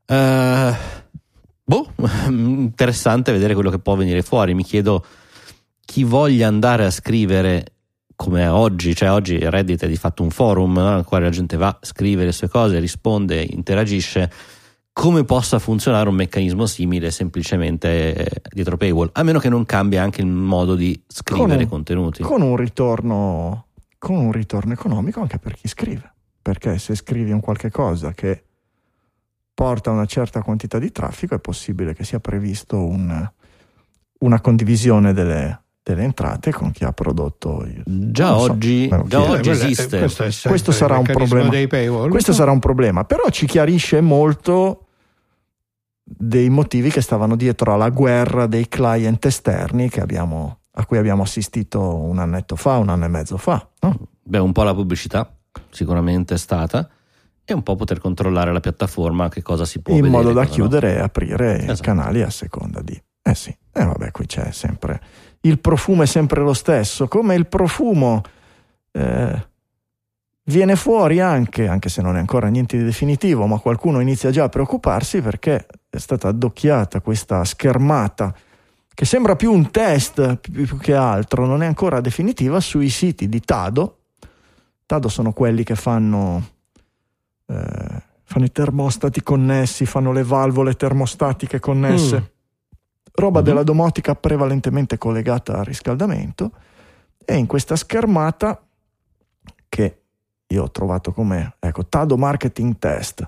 Interessante vedere quello che può venire fuori. Mi chiedo chi voglia andare a scrivere come oggi, cioè oggi Reddit è di fatto un forum, no? Nel quale la gente va, scrive le sue cose, risponde, interagisce, come possa funzionare un meccanismo simile semplicemente dietro paywall, a meno che non cambia anche il modo di scrivere contenuti. Con un ritorno economico anche per chi scrive, perché se scrivi un qualche cosa che porta una certa quantità di traffico è possibile che sia previsto una condivisione delle entrate con chi ha prodotto già oggi esiste. Questo sarà un problema. Questo sarà un problema, però ci chiarisce molto dei motivi che stavano dietro alla guerra dei client esterni a cui abbiamo assistito un anno e mezzo fa, no? Un po' la pubblicità sicuramente è stata, e un po' poter controllare la piattaforma, che cosa si può in vedere, modo da chiudere e aprire esatto. i canali a seconda di qui c'è sempre il profumo, è sempre lo stesso, come il profumo viene fuori anche se non è ancora niente di definitivo, ma qualcuno inizia già a preoccuparsi perché è stata addocchiata questa schermata che sembra più un test più che altro, non è ancora definitiva, sui siti di Tado sono quelli che fanno i termostati connessi, fanno le valvole termostatiche connesse, roba della domotica prevalentemente collegata al riscaldamento, e in questa schermata che io ho trovato come Tado Marketing Test,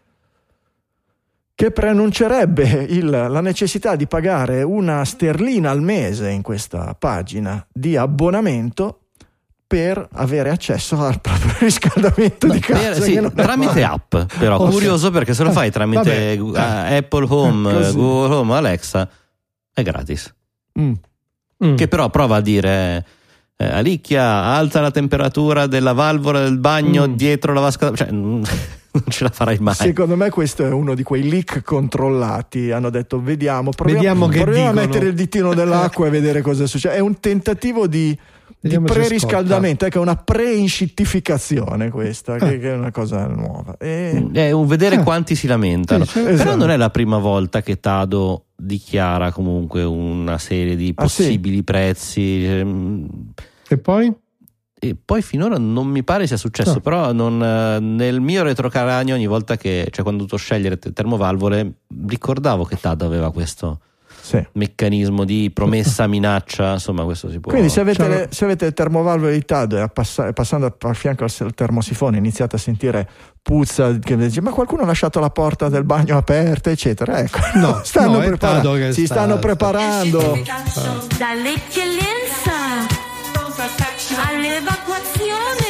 che preannuncerebbe la necessità di pagare una sterlina al mese in questa pagina di abbonamento per avere accesso al proprio riscaldamento di casa. Tramite app, però curioso, perché se lo fai tramite Apple Home, Google Home, Alexa, è gratis. Che però prova a dire Alicchia, alza la temperatura della valvola del bagno dietro la vasca, cioè non ce la farai mai. Secondo me questo è uno di quei leak controllati. Hanno detto proviamo a mettere il ditino dell'acqua e vedere cosa succede. È un tentativo di preriscaldamento, è una preinscittificazione questa, che è una cosa nuova. È un vedere quanti si lamentano. Però esatto. Non è la prima volta che Tado dichiara comunque una serie di possibili prezzi. E poi finora non mi pare sia successo, però nel mio retrocranio ogni volta che, cioè quando ho dovuto scegliere termovalvole, ricordavo che Tado aveva questo meccanismo di promessa, minaccia, insomma questo si può. Quindi se avete il termovalvole di Tado e passando a fianco al termosifone iniziate a sentire puzza che dice ma qualcuno ha lasciato la porta del bagno aperta eccetera, stanno preparando dall'eccellenza all'evacuazione,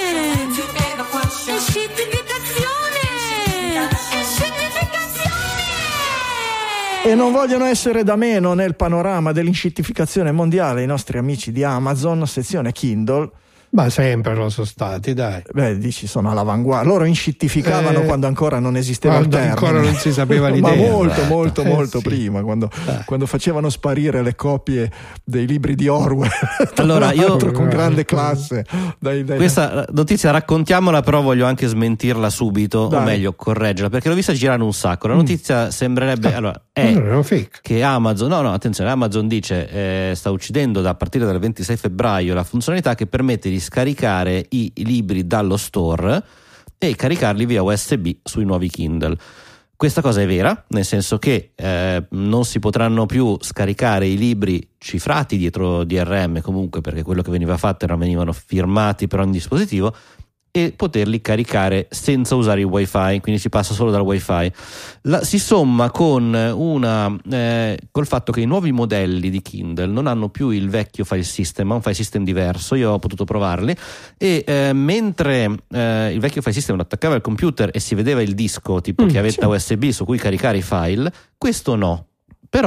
e non vogliono essere da meno nel panorama dell'inscittificazione mondiale i nostri amici di Amazon, sezione Kindle. Ma sempre lo sono stati, dai. Dici sono all'avanguardia. Loro inscittificavano quando ancora non esisteva il termine. Ancora non si sapeva l'idea. Ma molto prima, quando facevano sparire le copie dei libri di Orwell. Allora io con grande classe. Questa notizia raccontiamola, però voglio anche smentirla subito, o meglio correggerla, perché l'ho vista girare un sacco. La notizia sembrerebbe che Amazon, attenzione, Amazon dice sta uccidendo a partire dal 26 febbraio la funzionalità che permette di scaricare i libri dallo store e caricarli via USB sui nuovi Kindle. Questa cosa è vera, nel senso che non si potranno più scaricare i libri cifrati dietro DRM, comunque, perché quello che veniva fatto venivano firmati per ogni dispositivo, e poterli caricare senza usare il wifi, quindi si passa solo dal wifi. Si somma con col fatto che i nuovi modelli di Kindle non hanno più il vecchio file system, ma un file system diverso. Io ho potuto provarli e mentre il vecchio file system lo attaccava al computer e si vedeva il disco tipo chiavetta USB su cui caricare i file, questo no. Però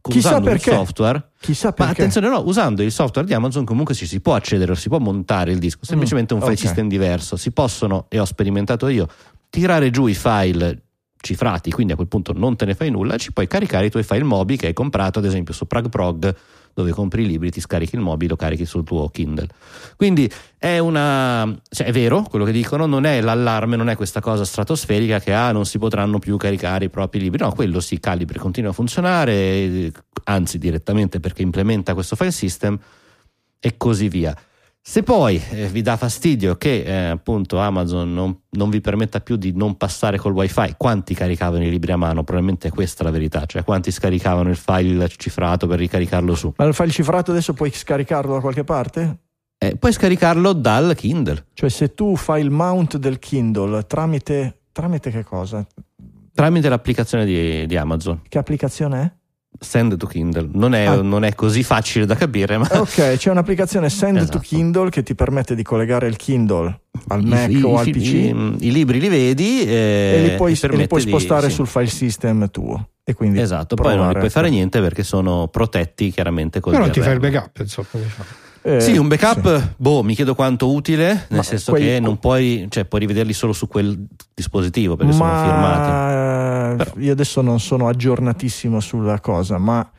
usando un software. Chissà perché. Ma attenzione, no, usando il software di Amazon comunque si può accedere, si può montare il disco, semplicemente un file system diverso. Si possono, e ho sperimentato io, tirare giù i file cifrati, quindi a quel punto non te ne fai nulla, ci puoi caricare i tuoi file Mobi che hai comprato ad esempio su PragProg, dove compri i libri, ti scarichi il Mobi, lo carichi sul tuo Kindle. Quindi è è vero quello che dicono, non è l'allarme, non è questa cosa stratosferica che non si potranno più caricare i propri libri. No, quello sì, Calibre continua a funzionare, anzi direttamente perché implementa questo file system e così via. Se poi vi dà fastidio che appunto Amazon non vi permetta più di non passare col wifi, quanti caricavano i libri a mano? Probabilmente è questa la verità, cioè quanti scaricavano il file cifrato per ricaricarlo su. Ma il file cifrato adesso puoi scaricarlo da qualche parte? Puoi scaricarlo dal Kindle. Cioè se tu fai il mount del Kindle tramite che cosa? Tramite l'applicazione di Amazon. Che applicazione è? Send to Kindle, non è così facile da capire, ma ok, c'è un'applicazione Send to Kindle che ti permette di puoi il Kindle al Mac o al PC, i libri li vedi e li puoi spostare sul file system tuo, e quindi esatto, poi non li puoi fare niente perché sono protetti chiaramente col però DRM. ti fai il backup, insomma, diciamo. Sì, un backup, mi chiedo quanto utile, nel senso che non puoi rivederli solo su quel dispositivo perché sono firmati. Però io adesso non sono aggiornatissimo sulla cosa, ma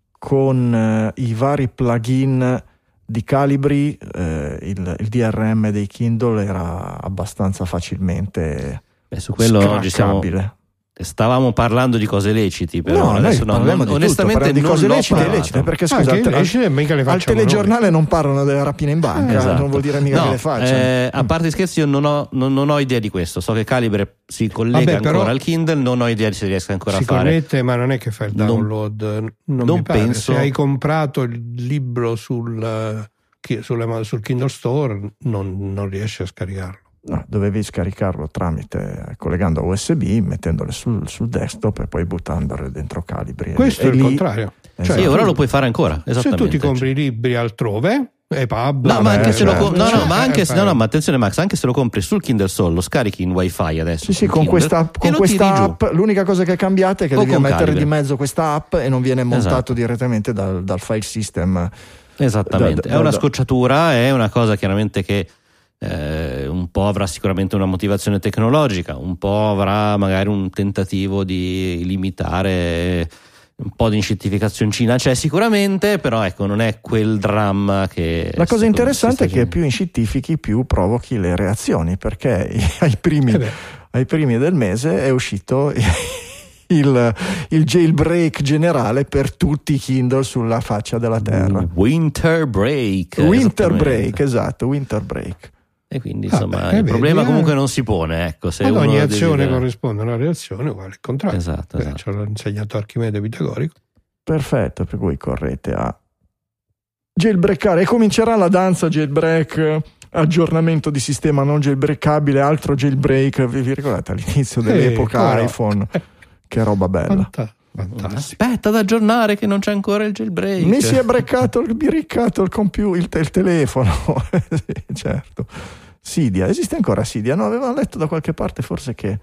con i vari plugin di Calibri il DRM dei Kindle era abbastanza facilmente su quello stavamo parlando di cose leciti, però adesso onestamente di cose lecite, perché scusate, al telegiornale non parlano delle rapine in banca, esatto. Non vuol dire mica che le facciano. A parte scherzi, io non ho idea di questo. So che Calibre si collega ancora al Kindle, non ho idea se riesca ancora a fare. Si connette, ma non è che fa il download. Non mi pare. Penso. Se hai comprato il libro sul Kindle Store, non riesci a scaricarlo. No, dovevi scaricarlo collegando a USB, mettendole sul desktop e poi buttandole dentro Calibri. Questo è il contrario. Esatto. Sì, ora lo puoi fare ancora. Se tu ti compri i libri altrove, EPUB, ma attenzione Max, anche se lo compri sul Kindle Soul, lo scarichi in wifi adesso. Sì, con questa app, l'unica cosa che è cambiata è che devi mettere di mezzo questa app e non viene montato direttamente dal file system. Esattamente, è una scocciatura, è una cosa chiaramente che un po' avrà sicuramente una motivazione tecnologica, un po' avrà magari un tentativo di limitare un po' di inscittificazioncina, c'è sicuramente, però ecco, non è quel dramma che... La cosa interessante è che più inscittifichi più provochi le reazioni, perché ai primi del mese è uscito il jailbreak generale per tutti i Kindle sulla faccia della terra. Winter break, esatto, winter break. E quindi insomma il problema comunque non si pone, ecco, se ogni azione corrisponde a una reazione, uguale il contrario. Esatto. Ce l'ha insegnato Archimede Pitagorico. Perfetto, per cui correte a jailbreakare e comincerà la danza jailbreak, aggiornamento di sistema non jailbreakabile, altro jailbreak. Vi ricordate all'inizio dell'epoca iPhone? Che roba bella. Fantastico. Aspetta ad aggiornare che non c'è ancora il jailbreak. Mi si è briccato il computer, il telefono. Sì, certo. Cydia, esiste ancora Cydia? No, avevamo letto da qualche parte forse che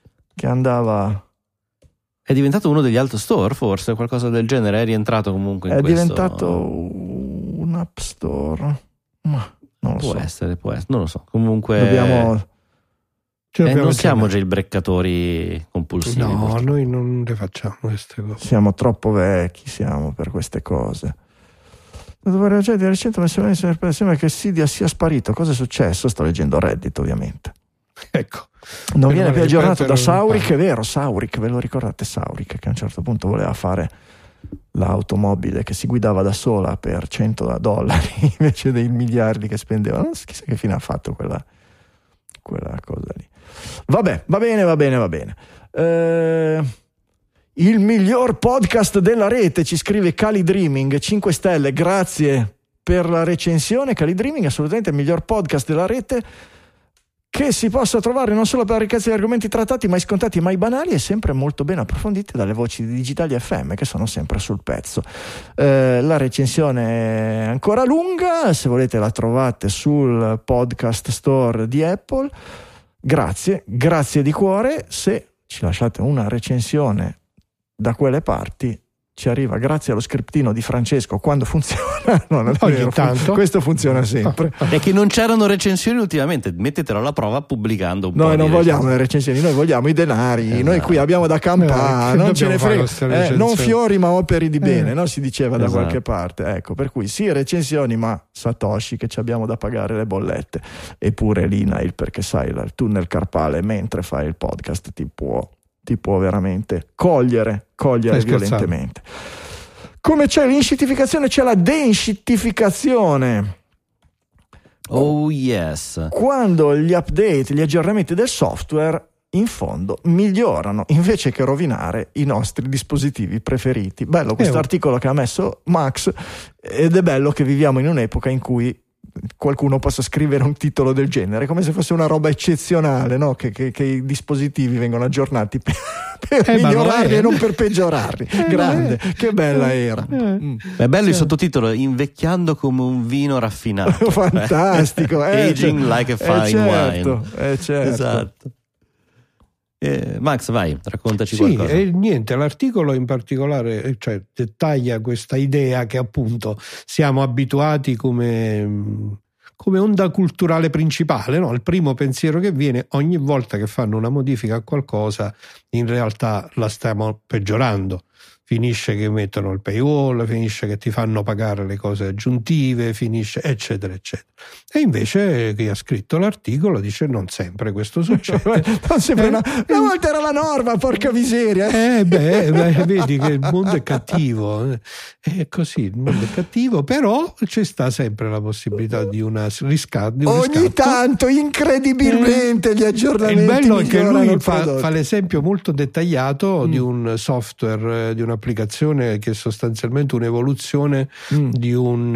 andava. È diventato uno degli alt store, forse qualcosa del genere, è rientrato comunque in questo. È diventato un app store. Ma non lo so. Può essere, non lo so. Comunque dobbiamo non siamo recitatori compulsivi. No, noi non le facciamo queste cose. Siamo troppo vecchi, per queste cose. Di recente sembra che Cydia sia sparito. Cosa è successo? Sto leggendo Reddit, ovviamente. Ecco. Non viene più aggiornato da Sauric, è vero, Sauric, ve lo ricordate Sauric, che a un certo punto voleva fare l'automobile che si guidava da sola per $100 invece dei miliardi che spendeva. Non so, chissà che fine ha fatto quella cosa lì. Vabbè, va bene. Il miglior podcast della rete, ci scrive Cali Dreaming, 5 stelle, grazie per la recensione. Cali Dreaming, assolutamente il miglior podcast della rete che si possa trovare non solo per la ricchezza di argomenti trattati, mai scontati, mai banali, e sempre molto ben approfonditi dalle voci di Digitali FM, che sono sempre sul pezzo. La recensione è ancora lunga, se volete la trovate sul podcast store di Apple. Grazie di cuore. Se ci lasciate una recensione da quelle parti, ci arriva grazie allo scriptino di Francesco quando funziona. No, non è Ogni vero, tanto. questo funziona sempre. È che non c'erano recensioni ultimamente, mettetelo alla prova pubblicando un po'. Noi non di vogliamo le recensioni, noi vogliamo i denari. Noi qui abbiamo da campare, non ce ne frega. Non fiori ma operi di bene, no? Si diceva da qualche parte. Ecco, per cui sì, recensioni, ma Satoshi che ci abbiamo da pagare le bollette, eppure l'INAIL, perché sai, il tunnel carpale mentre fai il podcast ti può veramente cogliere violentemente. Come c'è l'inscittificazione, c'è la denscittificazione. Oh yes. Quando gli update, gli aggiornamenti del software in fondo migliorano invece che rovinare i nostri dispositivi preferiti. Bello questo articolo che ha messo Max, ed è bello che viviamo in un'epoca in cui qualcuno possa scrivere un titolo del genere, come se fosse una roba eccezionale, no? Che i dispositivi vengono aggiornati per migliorarli e non per peggiorarli. Grande, che bella era. È bello il sottotitolo: invecchiando come un vino raffinato. Fantastico. Aging like a fine wine. Certo. Esatto. Max, vai, raccontaci qualcosa. Niente, l'articolo in particolare dettaglia questa idea che appunto siamo abituati come onda culturale principale, no? Il primo pensiero che viene ogni volta che fanno una modifica a qualcosa, in realtà la stiamo peggiorando. Finisce che mettono il paywall, finisce che ti fanno pagare le cose aggiuntive, finisce eccetera eccetera. E invece chi ha scritto l'articolo dice non sempre questo succede. Non sempre una volta era la norma, porca miseria. Vedi che il mondo è cattivo. È così, il mondo è cattivo, però c'è sta sempre la possibilità di un riscatto. Ogni tanto, incredibilmente, gli aggiornamenti. Il bello è che lui fa l'esempio molto dettagliato di un software, di un'applicazione che è sostanzialmente un'evoluzione di un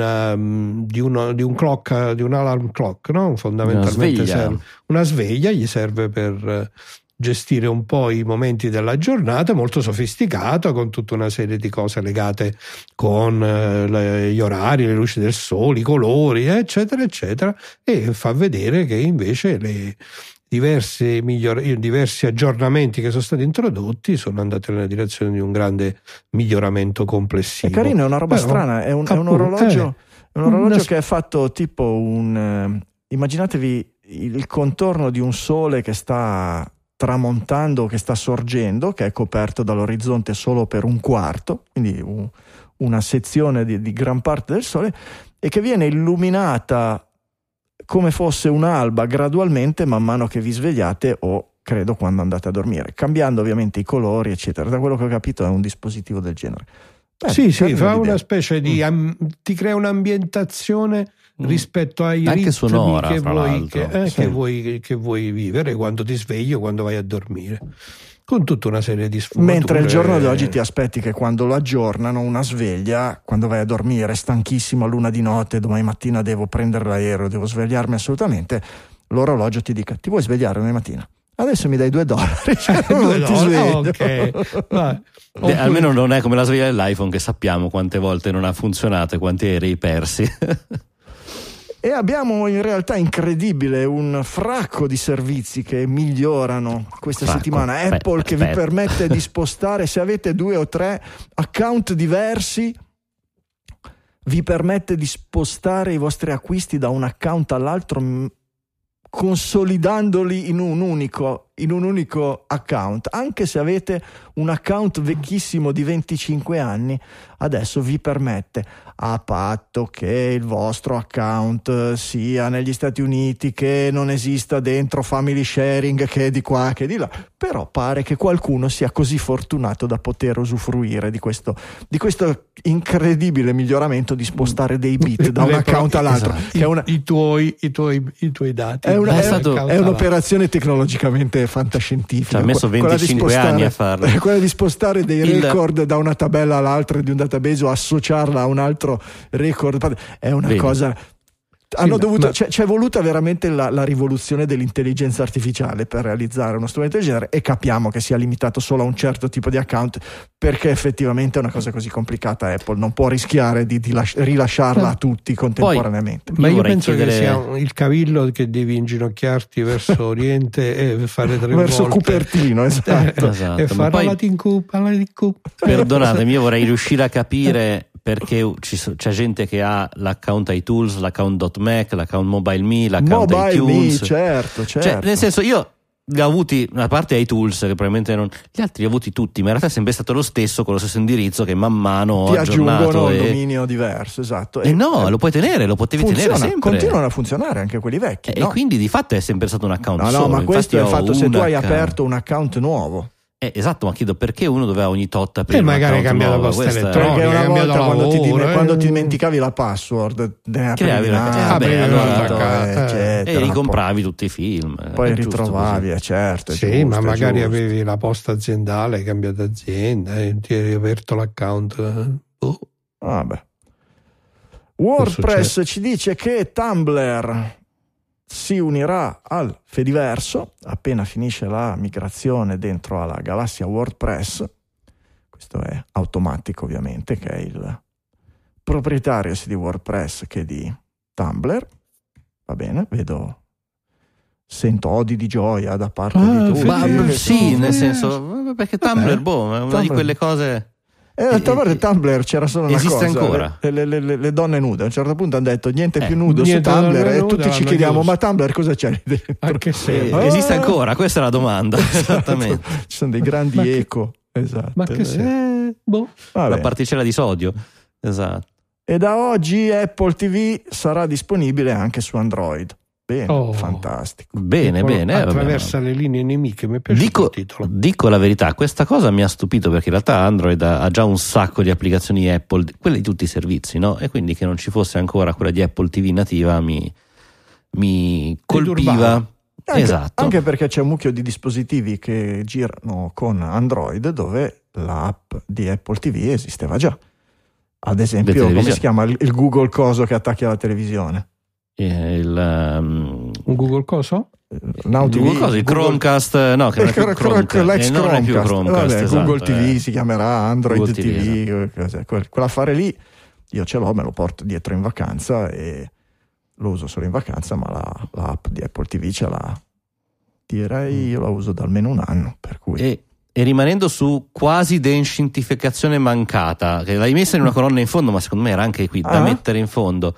clock, di un alarm clock, no? Fondamentalmente una sveglia, gli serve per gestire un po' i momenti della giornata, molto sofisticato, con tutta una serie di cose legate con gli orari, le luci del sole, i colori, eccetera eccetera, e fa vedere che invece le diversi aggiornamenti che sono stati introdotti sono andati nella direzione di un grande miglioramento complessivo. È carino, è una roba strana, è un orologio, che è fatto tipo immaginatevi il contorno di un sole che sta tramontando, che sta sorgendo, che è coperto dall'orizzonte solo per un quarto, quindi una sezione di gran parte del sole, e che viene illuminata come fosse un'alba gradualmente man mano che vi svegliate o credo quando andate a dormire, cambiando ovviamente i colori eccetera. Da quello che ho capito è un dispositivo del genere. Sì, fa una specie di ti crea un'ambientazione rispetto ai ritmi sonora, che vuoi vivere quando ti svegli o quando vai a dormire, con tutta una serie di sfumature. Mentre il giorno d'oggi ti aspetti che quando lo aggiornano una sveglia, quando vai a dormire stanchissimo all'1 di notte, domani mattina devo prendere l'aereo, devo svegliarmi assolutamente, l'orologio ti dica: ti vuoi svegliare domani mattina? Adesso mi dai $2. Non ti sveglio. Okay. Almeno non è come la sveglia dell'iPhone, che sappiamo quante volte non ha funzionato e quanti aerei persi. E abbiamo in realtà incredibile un fracco di servizi che migliorano questa settimana. Apple che vi permette di spostare, se avete 2 o 3 account diversi, vi permette di spostare i vostri acquisti da un account all'altro, consolidandoli in un unico account. Anche se avete un account vecchissimo di 25 anni, adesso vi permette, a patto che il vostro account sia negli Stati Uniti, che non esista dentro family sharing, che è di qua che è di là, però pare che qualcuno sia così fortunato da poter usufruire di questo incredibile miglioramento di spostare dei bit da un account all'altro. Esatto. Che i tuoi dati. È un'operazione tecnologicamente fantascientifica. Ci ha messo 25 anni a farlo. Quella di spostare dei record da una tabella all'altra di un database o associarla a un altro record è una cosa c'è voluta veramente la rivoluzione dell'intelligenza artificiale per realizzare uno strumento del genere, e capiamo che sia limitato solo a un certo tipo di account, perché effettivamente è una cosa così complicata. Apple non può rischiare di rilasciarla a tutti contemporaneamente. Ma io penso che sia il cavillo che devi inginocchiarti verso Oriente e fare 3 verso volte Cupertino, esatto. E fare poi, la tincup. perdonatemi, io vorrei riuscire a capire perché c'è gente che ha l'account iTools, l'account .Mac, l'account MobileMe, l'account iTunes. Certo. Cioè, nel senso, io li ho avuti, a parte iTools che probabilmente non, gli altri li ho avuti tutti, ma in realtà è sempre stato lo stesso, con lo stesso indirizzo che man mano ho ti aggiornato. Aggiungono un dominio diverso, esatto. E no, lo puoi tenere, lo potevi tenere sempre. Continuano a funzionare anche quelli vecchi. E quindi di fatto è sempre stato un account no, solo. ma questo è il fatto se tu hai account aperto un account nuovo. Esatto, ma chiedo perché uno doveva ogni tot aprire magari cambiato la posta elettronica, perché una volta lavoro, quando ti dimenticavi la password e ricompravi tutti i film, poi ritrovavi, certo, sì, ma magari avevi la posta aziendale, hai cambiato azienda e ti hai aperto l'account. Vabbè. WordPress ci dice che Tumblr si unirà al Fediverso appena finisce la migrazione dentro alla galassia WordPress. Questo è automatico, ovviamente, che è il proprietario sia di WordPress che di Tumblr. Va bene, sento odi di gioia da parte di tutti. Ma sì, nel senso, perché Tumblr è una di quelle cose. Tumblr c'era solo una esiste cosa, ancora le donne nude. A un certo punto hanno detto niente più nudo su Tumblr, e tutti ci chiediamo ma Tumblr cosa c'è lì dentro? Anche se esiste ancora, questa è la domanda. Esattamente. Ci sono dei grandi eco, esatto. Ma che se la particella di sodio, esatto. E da oggi Apple TV sarà disponibile anche su Android. Bene, fantastico. Bene. Attraversa le linee nemiche. Mi piace il titolo. Dico la verità, questa cosa mi ha stupito, perché in realtà Android ha già un sacco di applicazioni Apple, quelle di tutti i servizi, no? E quindi che non ci fosse ancora quella di Apple TV nativa mi colpiva. Esatto. Anche perché c'è un mucchio di dispositivi che girano con Android dove l'app di Apple TV esisteva già. Ad esempio, come si chiama il Google Coso che attacchi alla televisione? Un Google Coso? Il Chromecast, no, che non è più Chromecast, non è più Chromecast, esatto, Google TV si chiamerà Android Google TV, esatto. Quell'affare lì io ce l'ho, me lo porto dietro in vacanza e lo uso solo in vacanza, ma l'app di Apple TV ce l'ha, direi, io la uso da almeno un anno, per cui e rimanendo su quasi denscientificazione mancata, che l'hai messa in una colonna in fondo, ma secondo me era anche qui da mettere in fondo.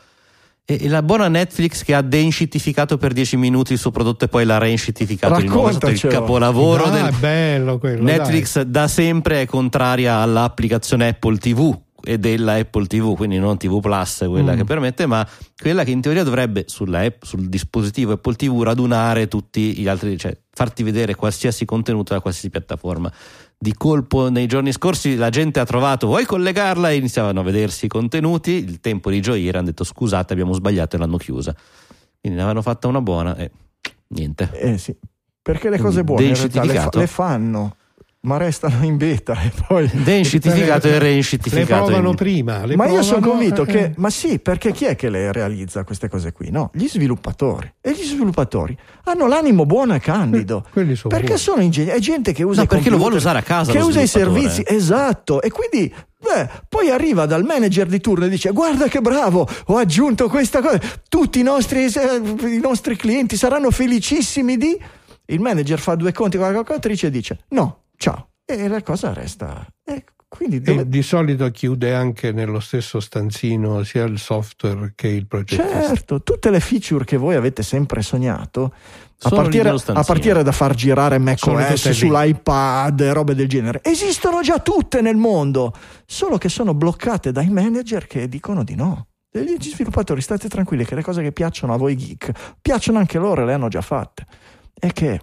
E la buona Netflix che ha denscientificato per 10 minuti il suo prodotto e poi l'ha reinscientificato di nuovo, è stato il capolavoro è bello quello, Netflix. Da sempre è contraria all'applicazione Apple TV e della Apple TV, quindi non TV Plus, quella che permette, ma quella che in teoria dovrebbe sul dispositivo Apple TV radunare tutti gli altri, cioè farti vedere qualsiasi contenuto da qualsiasi piattaforma. Di colpo nei giorni scorsi la gente ha trovato vuoi collegarla e iniziavano a vedersi i contenuti, il tempo di gioire, hanno detto scusate abbiamo sbagliato e l'hanno chiusa, quindi ne avevano fatta una buona e niente. Sì, perché le cose buone in realtà le fanno, ma restano in beta e poi denscientificato e reinscientificato. Le provano prima. Io sono convinto che, ma sì, perché chi è che le realizza queste cose qui? No, gli sviluppatori. E gli sviluppatori hanno l'animo buono e candido. Quelli sono perché buoni. sono ingegneri, è gente che usa perché lo vuole usare a casa, che usa i servizi, esatto, e quindi poi arriva dal manager di turno e dice guarda che bravo, ho aggiunto questa cosa, tutti i nostri clienti saranno felicissimi di. Il manager fa due conti con la calcolatrice e dice no, ciao, e la cosa resta. Quindi di solito chiude anche nello stesso stanzino sia il software che il progettista. Certo, tutte le feature che voi avete sempre sognato, a partire da far girare macOS sull'iPad e robe del genere, esistono già tutte nel mondo, solo che sono bloccate dai manager che dicono di no. E gli sviluppatori state tranquilli che le cose che piacciono a voi geek piacciono anche loro, le hanno già fatte. E che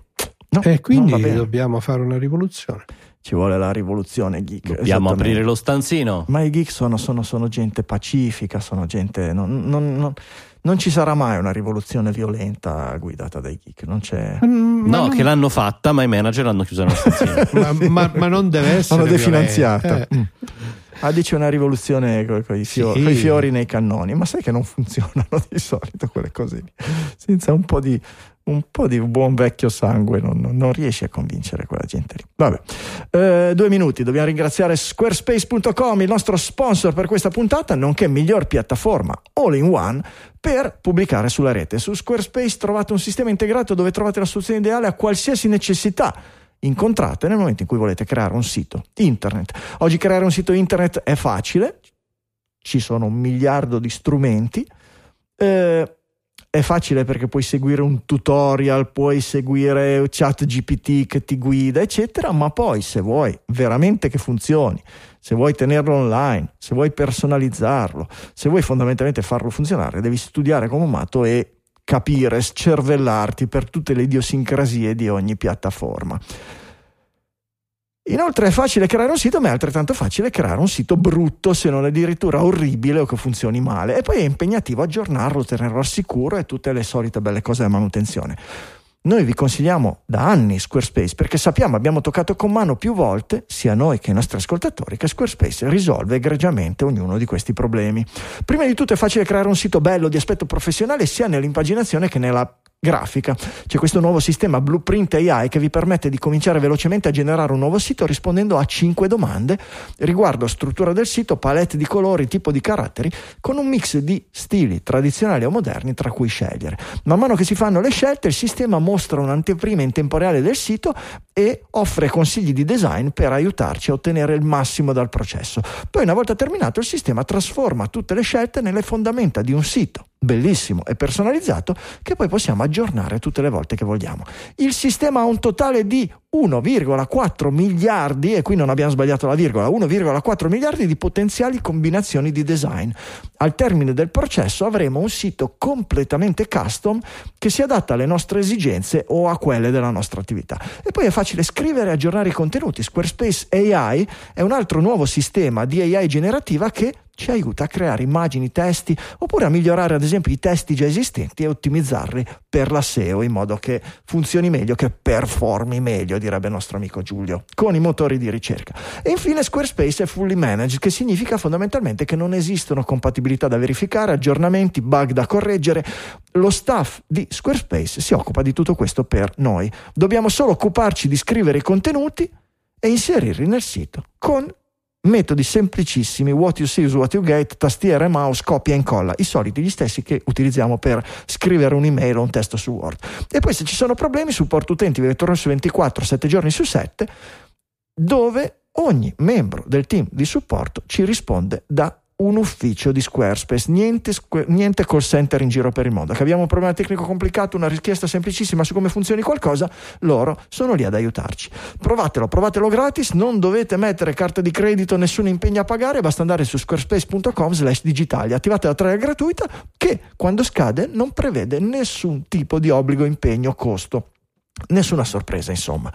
quindi dobbiamo fare una rivoluzione. Ci vuole la rivoluzione geek. Dobbiamo aprire lo stanzino. Ma i geek sono gente pacifica, sono gente. Non ci sarà mai una rivoluzione violenta guidata dai geek. Non c'è. Che l'hanno fatta, ma i manager l'hanno chiusa nello stanzino. ma non deve essere. L'hanno definanziata. dice una rivoluzione con i fiori nei cannoni, ma sai che non funzionano di solito quelle cose lì. Senza un po' di buon vecchio sangue non riesci a convincere quella gente lì. Vabbè, 2 minuti, dobbiamo ringraziare Squarespace.com, il nostro sponsor per questa puntata, nonché miglior piattaforma all-in-one per pubblicare sulla rete. Su Squarespace trovate un sistema integrato dove trovate la soluzione ideale a qualsiasi necessità incontrate nel momento in cui volete creare un sito internet. Oggi creare un sito internet è facile, ci sono 1 miliardo di strumenti, è facile perché puoi seguire un tutorial, puoi seguire ChatGPT che ti guida, eccetera, ma poi se vuoi veramente che funzioni, se vuoi tenerlo online, se vuoi personalizzarlo, se vuoi fondamentalmente farlo funzionare, devi studiare come un matto e capire, scervellarti per tutte le idiosincrasie di ogni piattaforma. Inoltre è facile creare un sito, ma è altrettanto facile creare un sito brutto, se non addirittura orribile o che funzioni male, e poi è impegnativo aggiornarlo, tenerlo al sicuro e tutte le solite belle cose da manutenzione. Noi vi consigliamo da anni Squarespace perché sappiamo, abbiamo toccato con mano più volte, sia noi che i nostri ascoltatori, che Squarespace risolve egregiamente ognuno di questi problemi. Prima di tutto è facile creare un sito bello di aspetto professionale sia nell'impaginazione che nella grafica. C'è questo nuovo sistema Blueprint AI che vi permette di cominciare velocemente a generare un nuovo sito rispondendo a 5 domande riguardo struttura del sito, palette di colori, tipo di caratteri, con un mix di stili tradizionali o moderni tra cui scegliere. Man mano che si fanno le scelte, il sistema mostra un'anteprima in tempo reale del sito e offre consigli di design per aiutarci a ottenere il massimo dal processo. Poi, una volta terminato, il sistema trasforma tutte le scelte nelle fondamenta di un sito bellissimo e personalizzato che poi possiamo aggiornare tutte le volte che vogliamo. Il sistema ha un totale di 1,4 miliardi, e qui non abbiamo sbagliato la virgola, 1,4 miliardi di potenziali combinazioni di design. Al termine del processo avremo un sito completamente custom che si adatta alle nostre esigenze o a quelle della nostra attività. E poi è facile scrivere e aggiornare i contenuti. Squarespace AI è un altro nuovo sistema di AI generativa che ci aiuta a creare immagini, testi, oppure a migliorare ad esempio i testi già esistenti e ottimizzarli per la SEO in modo che funzioni meglio, che performi meglio, direbbe il nostro amico Giulio, con i motori di ricerca. E infine Squarespace è fully managed, che significa fondamentalmente che non esistono compatibilità da verificare, aggiornamenti, bug da correggere. Lo staff di Squarespace si occupa di tutto questo per noi. Dobbiamo solo occuparci di scrivere i contenuti e inserirli nel sito con metodi semplicissimi: what you see is what you get, tastiera e mouse, copia e incolla, i soliti, gli stessi che utilizziamo per scrivere un'email o un testo su Word. E poi se ci sono problemi, supporto utenti 24 ore su 24, 7 giorni su 7, dove ogni membro del team di supporto ci risponde da un ufficio di Squarespace, niente call center in giro per il mondo. Che abbiamo un problema tecnico complicato, una richiesta semplicissima su come funzioni qualcosa, loro sono lì ad aiutarci. Provatelo gratis, non dovete mettere carta di credito, nessun impegno a pagare, basta andare su squarespace.com/digitalia, attivate la trial gratuita che quando scade non prevede nessun tipo di obbligo, impegno, costo. Nessuna sorpresa, insomma.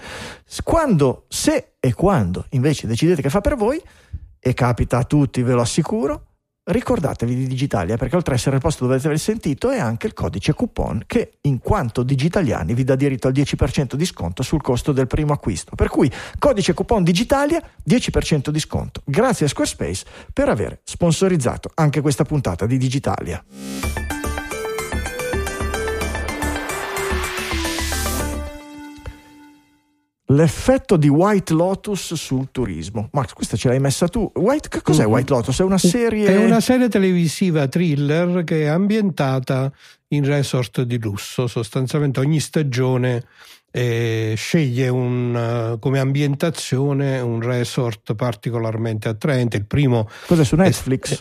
Se e quando invece decidete che fa per voi, e capita a tutti, ve lo assicuro, ricordatevi di Digitalia, perché oltre a essere il posto dove avete aver sentito è anche il codice coupon che, in quanto digitaliani, vi dà diritto al 10% di sconto sul costo del primo acquisto. Per cui codice coupon Digitalia, 10% di sconto. Grazie a Squarespace per aver sponsorizzato anche questa puntata di Digitalia. L'effetto di White Lotus sul turismo. Max, questa ce l'hai messa tu. Che cos'è White Lotus? È una serie... È una serie televisiva thriller che è ambientata in resort di lusso. Sostanzialmente ogni stagione sceglie come ambientazione un resort particolarmente attraente. Il primo... Cos'è, su Netflix?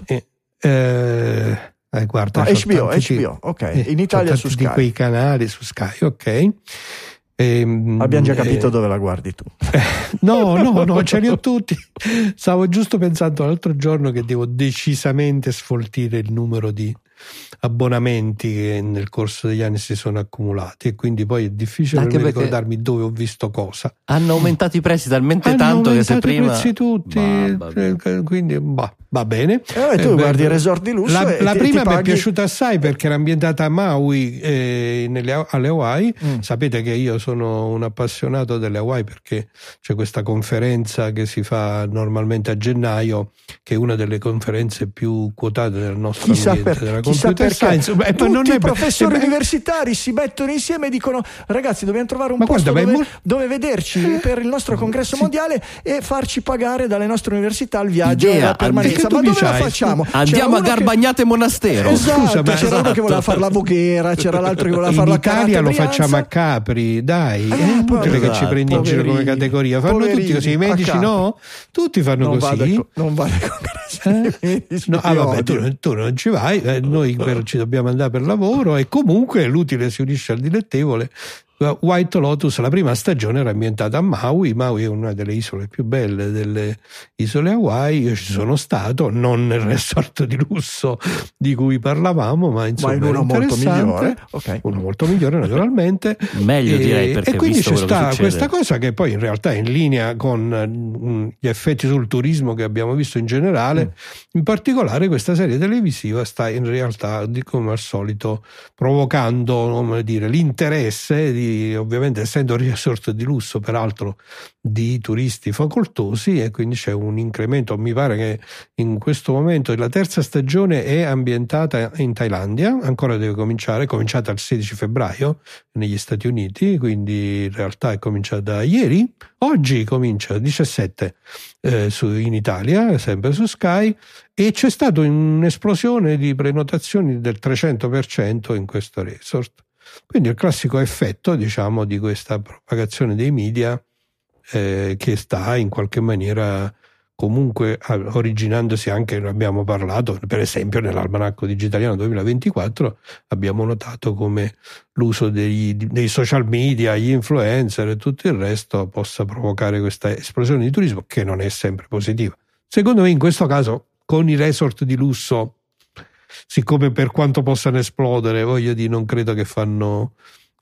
Guarda, HBO, ok. In Italia su Sky. Di quei canali su Sky, ok. Abbiamo già capito dove la guardi tu. No, ce li ho tutti. Stavo giusto pensando l'altro giorno che devo decisamente sfoltire il numero di abbonamenti che nel corso degli anni si sono accumulati, e quindi poi è difficile per me ricordarmi dove ho visto cosa. Hanno aumentato i prezzi talmente tanto che se prima... i prezzi tutti, quindi va bene. Tu guardi Resort di lusso la prima mi è paghi... piaciuta assai perché era ambientata a Maui, alle Hawaii. Sapete che io sono un appassionato delle Hawaii perché c'è questa conferenza che si fa normalmente a gennaio, che è una delle conferenze più quotate del nostro ambiente della computer science. Tutti i professori universitari si mettono insieme e dicono: ragazzi, dobbiamo trovare un posto dove vederci per il nostro congresso mondiale e farci pagare dalle nostre università il viaggio e la permanenza. Ma dove la facciamo? Andiamo a Garbagnate Monastero. Esatto, c'era uno che voleva fare la Voghera, c'era l'altro che voleva fare la Carata. In Italia lo facciamo a Capri, dai, è inutile che ci prendi in giro come categoria. Fanno tutti così, i medici no? Tutti fanno così. Non vale vabbè, tu non ci vai, noi ci dobbiamo andare per lavoro, e comunque l'utile si unisce al dilettevole. White Lotus, la prima stagione era ambientata a Maui. Maui è una delle isole più belle delle isole Hawaii. Io ci sono stato, non nel resort di lusso di cui parlavamo, ma insomma in uno molto migliore. Uno molto migliore naturalmente. Meglio direi, perché e quindi c'è questa cosa che poi in realtà è in linea con gli effetti sul turismo che abbiamo visto in generale. In particolare questa serie televisiva sta in realtà, come al solito, provocando l'interesse ovviamente, essendo un resort di lusso, peraltro di turisti facoltosi, e quindi c'è un incremento. Mi pare che in questo momento la terza stagione è ambientata in Thailandia, ancora deve cominciare, è cominciata il 16 febbraio negli Stati Uniti, quindi in realtà è cominciata ieri, oggi comincia 17 in Italia, sempre su Sky, e c'è stata un'esplosione di prenotazioni del 300% in questo resort. Quindi il classico effetto, diciamo, di questa propagazione dei media che sta in qualche maniera comunque originandosi anche, ne abbiamo parlato, per esempio nell'Almanacco Digitaliano 2024 abbiamo notato come l'uso dei social media, gli influencer e tutto il resto possa provocare questa esplosione di turismo, che non è sempre positiva. Secondo me in questo caso con i resort di lusso, siccome per quanto possano esplodere, non credo che fanno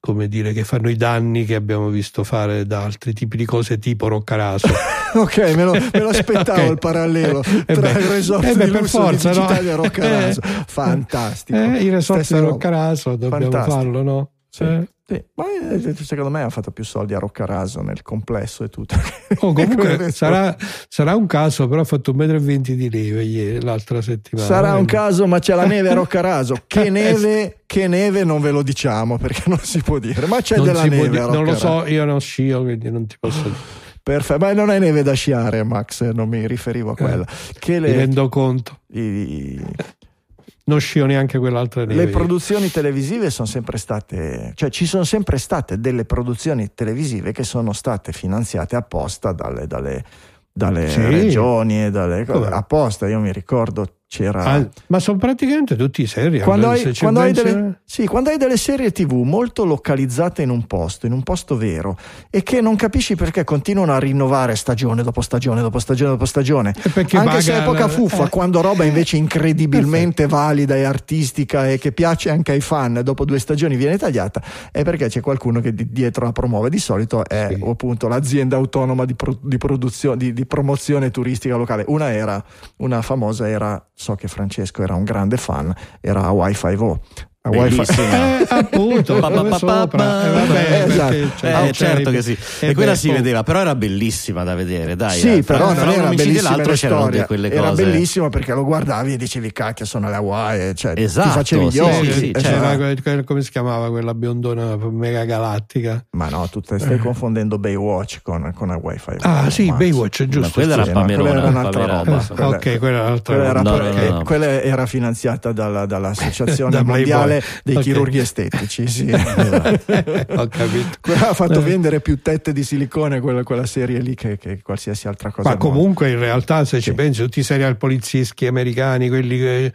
i danni che abbiamo visto fare da altri tipi di cose tipo Roccaraso. Ok, me lo aspettavo il parallelo tra il resort di lusso di Digitalia e Roccaraso. Fantastico. I resort di Roccaraso dobbiamo farlo, no? Sì. Ma secondo me ha fatto più soldi a Roccaraso nel complesso e tutto. Comunque sarà un caso, però ha fatto 1,20 m di neve l'altra settimana. Sarà un caso, ma c'è la neve a Roccaraso. Che neve non ve lo diciamo perché non si può dire, ma c'è della neve a Roccaraso. Non lo so, io non scio, quindi non ti posso dire. Perfetto, ma non è neve da sciare, Max, non mi riferivo a quella. Mi rendo conto. Non scio neanche quell'altra neve. Le produzioni televisive sono sempre state, cioè ci sono sempre state delle produzioni televisive che sono state finanziate apposta dalle regioni e dalle apposta. Io mi ricordo c'era ma sono praticamente tutti i serial. Quando hai delle serie TV molto localizzate in un posto vero, e che non capisci perché continuano a rinnovare stagione dopo stagione dopo stagione dopo stagione, anche se è poca fuffa, quando roba invece incredibilmente valida e artistica e che piace anche ai fan, dopo 2 stagioni viene tagliata, è perché c'è qualcuno che dietro la promuove. Di solito è appunto l'azienda autonoma di produzione, di promozione turistica locale. Una famosa era, so che Francesco era un grande fan, era Hawaii 5O. Appunto, certo che sì, e quella si vedeva, però era bellissima da vedere, dai. Sì, però non era bellissima dell'altro, c'erano quelle cose. Era bellissima perché lo guardavi e dicevi cacchio, sono alle Hawaii, cioè esatto, ti facevi gli occhi. Sì, c'era, come si chiamava quella biondona mega galattica? Ma no, tu stai confondendo Baywatch con Hawaii 5O. Ah sì, Baywatch, giusto. Quella era Pamerona, quella era un'altra roba. Ok, quella era un'altra roba. Quella era finanziata dall'associazione mondiale dei chirurghi estetici, sì. Ho capito. Quella ha fatto vendere più tette di silicone quella serie lì che qualsiasi altra cosa. Ma comunque in realtà, se ci pensi, tutti i serial polizieschi americani, quelli che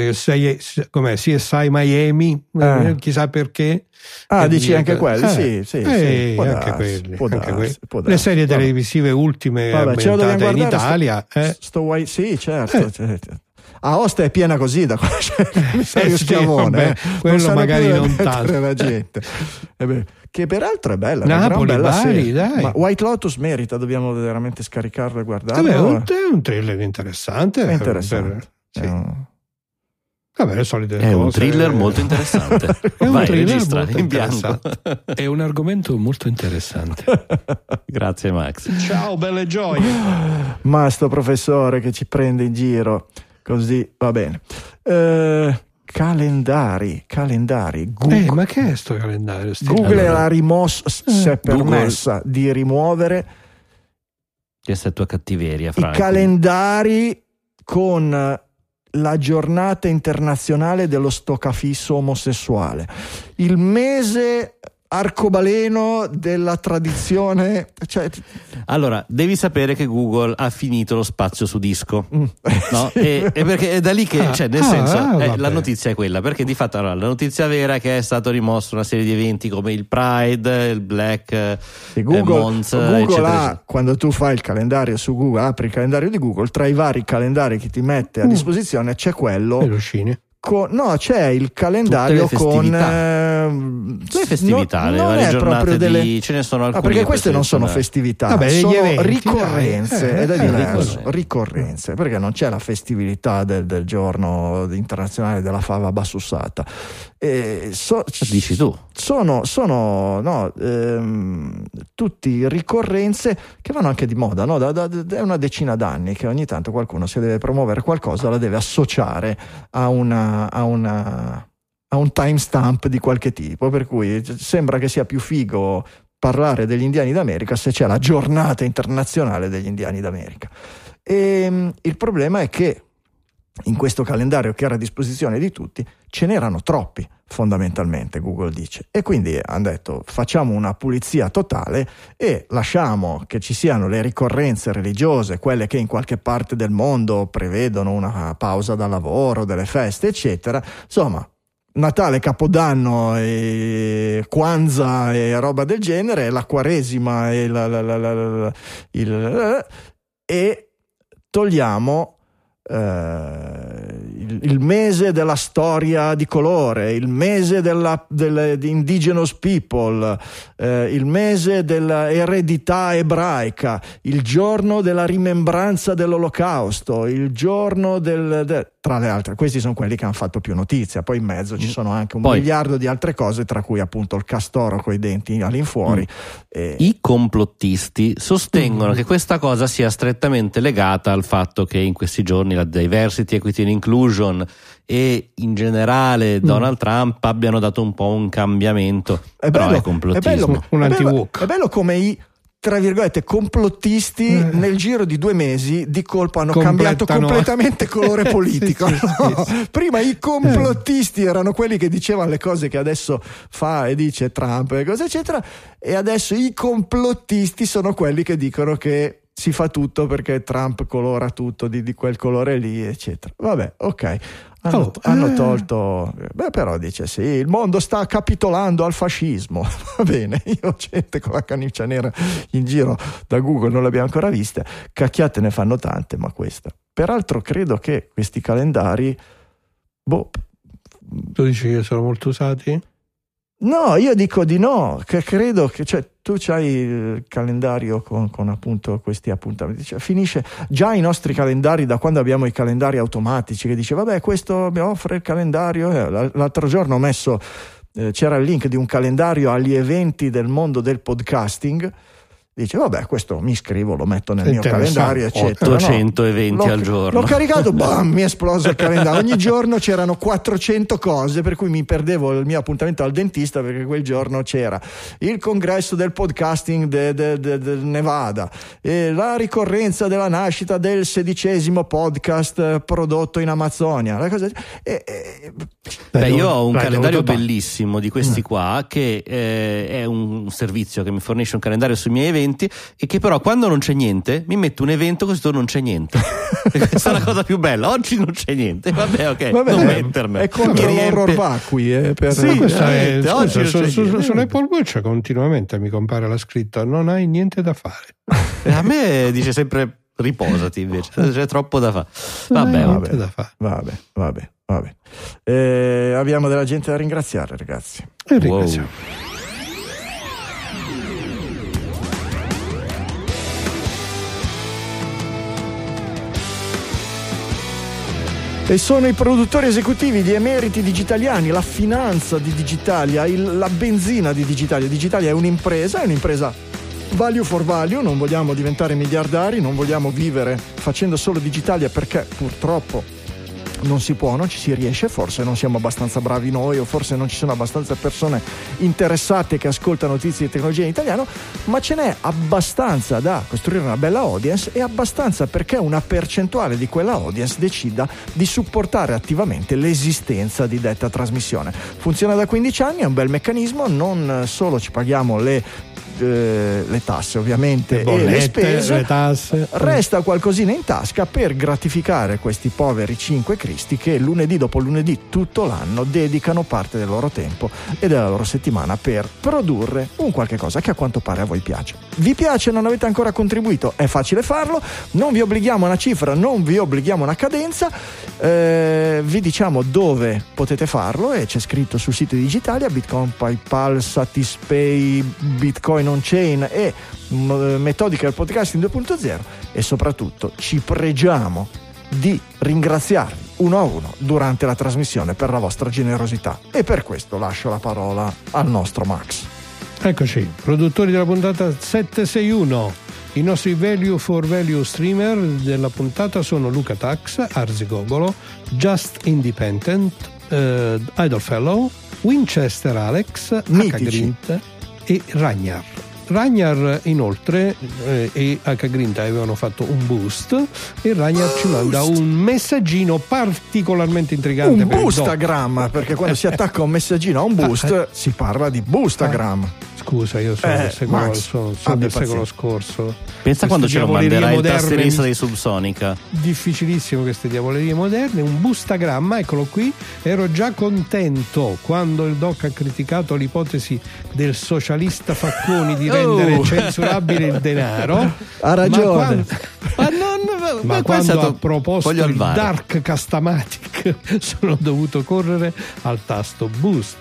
CSI Miami, chissà perché. Dici anche quelli? Sì. Anche quelli. Le serie televisive ultime ambientate in Italia. Sì, certo. Aosta è piena così da quando c'è il commissario sì, Schiavone. vabbè, quello magari non tanto. La gente. Che peraltro è bella, Napoli, una gran bella Bari, serie. dai. Ma White Lotus merita, dobbiamo veramente scaricarlo e guardarlo. È un thriller interessante. È interessante. Sì. Vabbè, le solite è cose. Un thriller molto interessante. È un Vai, thriller registra molto in bianco. È un argomento molto interessante. Grazie Max. Ciao, belle gioie. Ma sto professore che ci prende in giro così, va bene. Calendari. Google, Ma che è sto calendario? Google l'ha rimosso, si è permessa di rimuovere Questa è tua cattiveria, i Franco. calendari con la giornata internazionale dello stoccafisso omosessuale, il mese arcobaleno della tradizione, cioè... Allora, devi sapere che Google ha finito lo spazio su disco, no? Sì. E perché è da lì che, cioè, nel senso, la vabbè. notizia è quella, perché di fatto allora, la notizia vera è che è stato rimosso una serie di eventi come il Pride, il Black Month, Google eccetera, ha, quando tu fai il calendario su Google, apri il calendario di Google, tra i vari calendari che ti mette a disposizione c'è quello no, c'è il calendario con le festività, le varie giornate ce ne sono alcune. perché queste non sono festività, vabbè, sono eventi, ricorrenze ed è diverso. ricorrenze. Ricorrenze, perché non c'è la festività del giorno internazionale della fava bassussata. Dici tu? Sono tutti ricorrenze che vanno anche di moda, no? È una decina d'anni che ogni tanto qualcuno, se deve promuovere qualcosa, la deve associare a un timestamp di qualche tipo, per cui sembra che sia più figo parlare degli indiani d'America se c'è la giornata internazionale degli indiani d'America. E il problema è che in questo calendario che era a disposizione di tutti ce n'erano troppi, fondamentalmente, Google dice, e quindi hanno detto facciamo una pulizia totale e lasciamo che ci siano le ricorrenze religiose, quelle che in qualche parte del mondo prevedono una pausa dal lavoro, delle feste eccetera, insomma Natale, Capodanno e Kwanzaa e roba del genere, la Quaresima e togliamo il mese della storia di colore, il mese di indigenous people, il mese dell'eredità ebraica, il giorno della rimembranza dell'Olocausto, il giorno tra le altre. Questi sono quelli che hanno fatto più notizia, poi in mezzo ci sono anche un miliardo di altre cose, tra cui appunto il castoro coi denti all'infuori. I complottisti sostengono che questa cosa sia strettamente legata al fatto che in questi giorni la diversity, equity and inclusion e in generale Donald Trump abbiano dato un po' un cambiamento. Però è complottismo. Un anti-woke. È bello come i, tra virgolette, complottisti nel giro di 2 mesi di colpo hanno cambiato completamente colore politico. Sì. Prima i complottisti erano quelli che dicevano le cose che adesso fa e dice Trump e cose eccetera, e adesso i complottisti sono quelli che dicono che si fa tutto perché Trump colora tutto di quel colore lì eccetera. Vabbè, ok. Hanno tolto, però dice sì, il mondo sta capitolando al fascismo. Va bene, io gente con la camicia nera in giro da Google non l'abbiamo ancora vista, cacchiate ne fanno tante, ma questa. Peraltro credo che questi calendari tu dici che sono molto usati? No, io dico di no, che credo che, cioè, tu c'hai il calendario con appunto questi appuntamenti, cioè, finisce già i nostri calendari da quando abbiamo i calendari automatici che dice vabbè questo mi offre il calendario, l'altro giorno ho messo c'era il link di un calendario agli eventi del mondo del podcasting. Dice vabbè questo mi iscrivo, lo metto nel mio calendario eccetera. 800 eventi al giorno. L'ho caricato, bam, mi è esploso il calendario. Ogni giorno c'erano 400 cose, per cui mi perdevo il mio appuntamento al dentista perché quel giorno c'era il congresso del podcasting del Nevada e la ricorrenza della nascita del 16° podcast prodotto in Amazzonia. Io ho un calendario bellissimo di questi qua che è un servizio che mi fornisce un calendario sui miei eventi e che però quando non c'è niente mi metto un evento così non c'è niente. Questa è la cosa più bella. Oggi non c'è niente, vabbè, ok, non mettermi. È contro l'horror vacui su Apple Watch continuamente mi compare la scritta non hai niente da fare. A me dice sempre riposati invece, c'è troppo da fare. Vabbè. Abbiamo della gente da ringraziare, ragazzi. Ringraziamo. E sono i produttori esecutivi, gli emeriti digitaliani, la finanza di Digitalia, la benzina di Digitalia. Digitalia è un'impresa value for value, non vogliamo diventare miliardari, non vogliamo vivere facendo solo Digitalia perché purtroppo non si può, non ci si riesce, forse non siamo abbastanza bravi noi o forse non ci sono abbastanza persone interessate che ascoltano notizie di tecnologia in italiano, ma ce n'è abbastanza da costruire una bella audience e abbastanza perché una percentuale di quella audience decida di supportare attivamente l'esistenza di detta trasmissione. Funziona da 15 anni, è un bel meccanismo, non solo ci paghiamo le tasse ovviamente, bollette, e le spese, le tasse. Resta qualcosina in tasca per gratificare questi poveri 5 cristi che lunedì dopo lunedì tutto l'anno dedicano parte del loro tempo e della loro settimana per produrre un qualche cosa che a quanto pare a voi piace. Vi piace? Non avete ancora contribuito? È facile farlo, non vi obblighiamo a una cifra, non vi obblighiamo a una cadenza, vi diciamo dove potete farlo e c'è scritto sul sito di Digitalia: Bitcoin, PayPal, Satispay, Bitcoin on-chain e metodiche del podcasting 2.0, e soprattutto ci pregiamo di ringraziarvi uno a uno durante la trasmissione per la vostra generosità, e per questo lascio la parola al nostro Max. Eccoci, produttori della puntata 761. I nostri value for value streamer della puntata sono Luca Tax, Arzi Gogolo, Just Independent, Idle Fellow, Winchester Alex, H-Grint e Ragnar inoltre e H-Grint avevano fatto un boost e Ragnar ci manda un messaggino particolarmente intrigante, un boostagram, perché quando si attacca un messaggino a un boost si parla di boostagram. Scusa, io sono del secolo scorso. Pensa quando ce lo manderai il tastierista di Subsonica. Difficilissimo queste diavolerie moderne. Un boostagramma, eccolo qui. Ero già contento quando il doc ha criticato l'ipotesi del socialista Facconi di rendere censurabile il denaro. Ha ragione. Ma quando ha proposto il Dark Castamatic sono dovuto correre al tasto boost.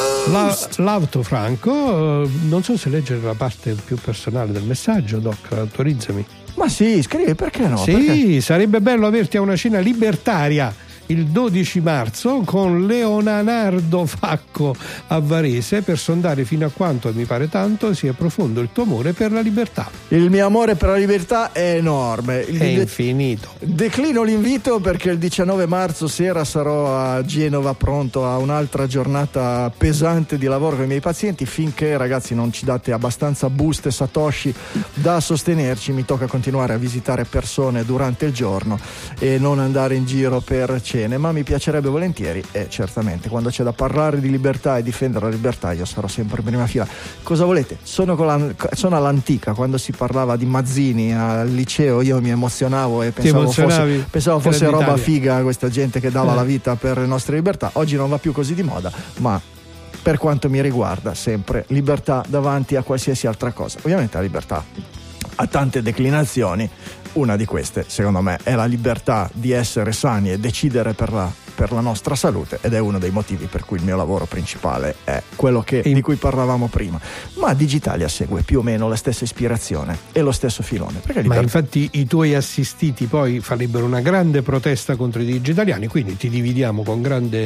L'auto Franco, non so se leggere la parte più personale del messaggio, Doc, autorizzami. Ma sì, scrivi, perché no? Sì, perché? Sarebbe bello averti a una cena libertaria il 12 marzo con Leonardo Facco a Varese per sondare fino a quanto, e mi pare tanto, sia profondo il tuo amore per la libertà. Il mio amore per la libertà è enorme, è infinito. Declino l'invito perché il 19 marzo sera sarò a Genova pronto a un'altra giornata pesante di lavoro con i miei pazienti. Finché, ragazzi, non ci date abbastanza boost e satoshi da sostenerci, mi tocca continuare a visitare persone durante il giorno e non andare in giro per cene, ma mi piacerebbe volentieri, e certamente quando c'è da parlare di libertà e difendere la libertà io sarò sempre in prima fila. Cosa volete? Sono all'antica, quando si parlava di Mazzini al liceo io mi emozionavo e pensavo fosse roba figa questa gente che dava la vita per le nostre libertà. Oggi non va più così di moda, ma per quanto mi riguarda sempre libertà davanti a qualsiasi altra cosa. Ovviamente la libertà ha tante declinazioni. Una di queste, secondo me, è la libertà di essere sani e decidere per la nostra salute, ed è uno dei motivi per cui il mio lavoro principale è quello di cui parlavamo prima. Ma Digitalia segue più o meno la stessa ispirazione e lo stesso filone. Ma infatti i tuoi assistiti poi farebbero una grande protesta contro i digitaliani, quindi ti dividiamo con grande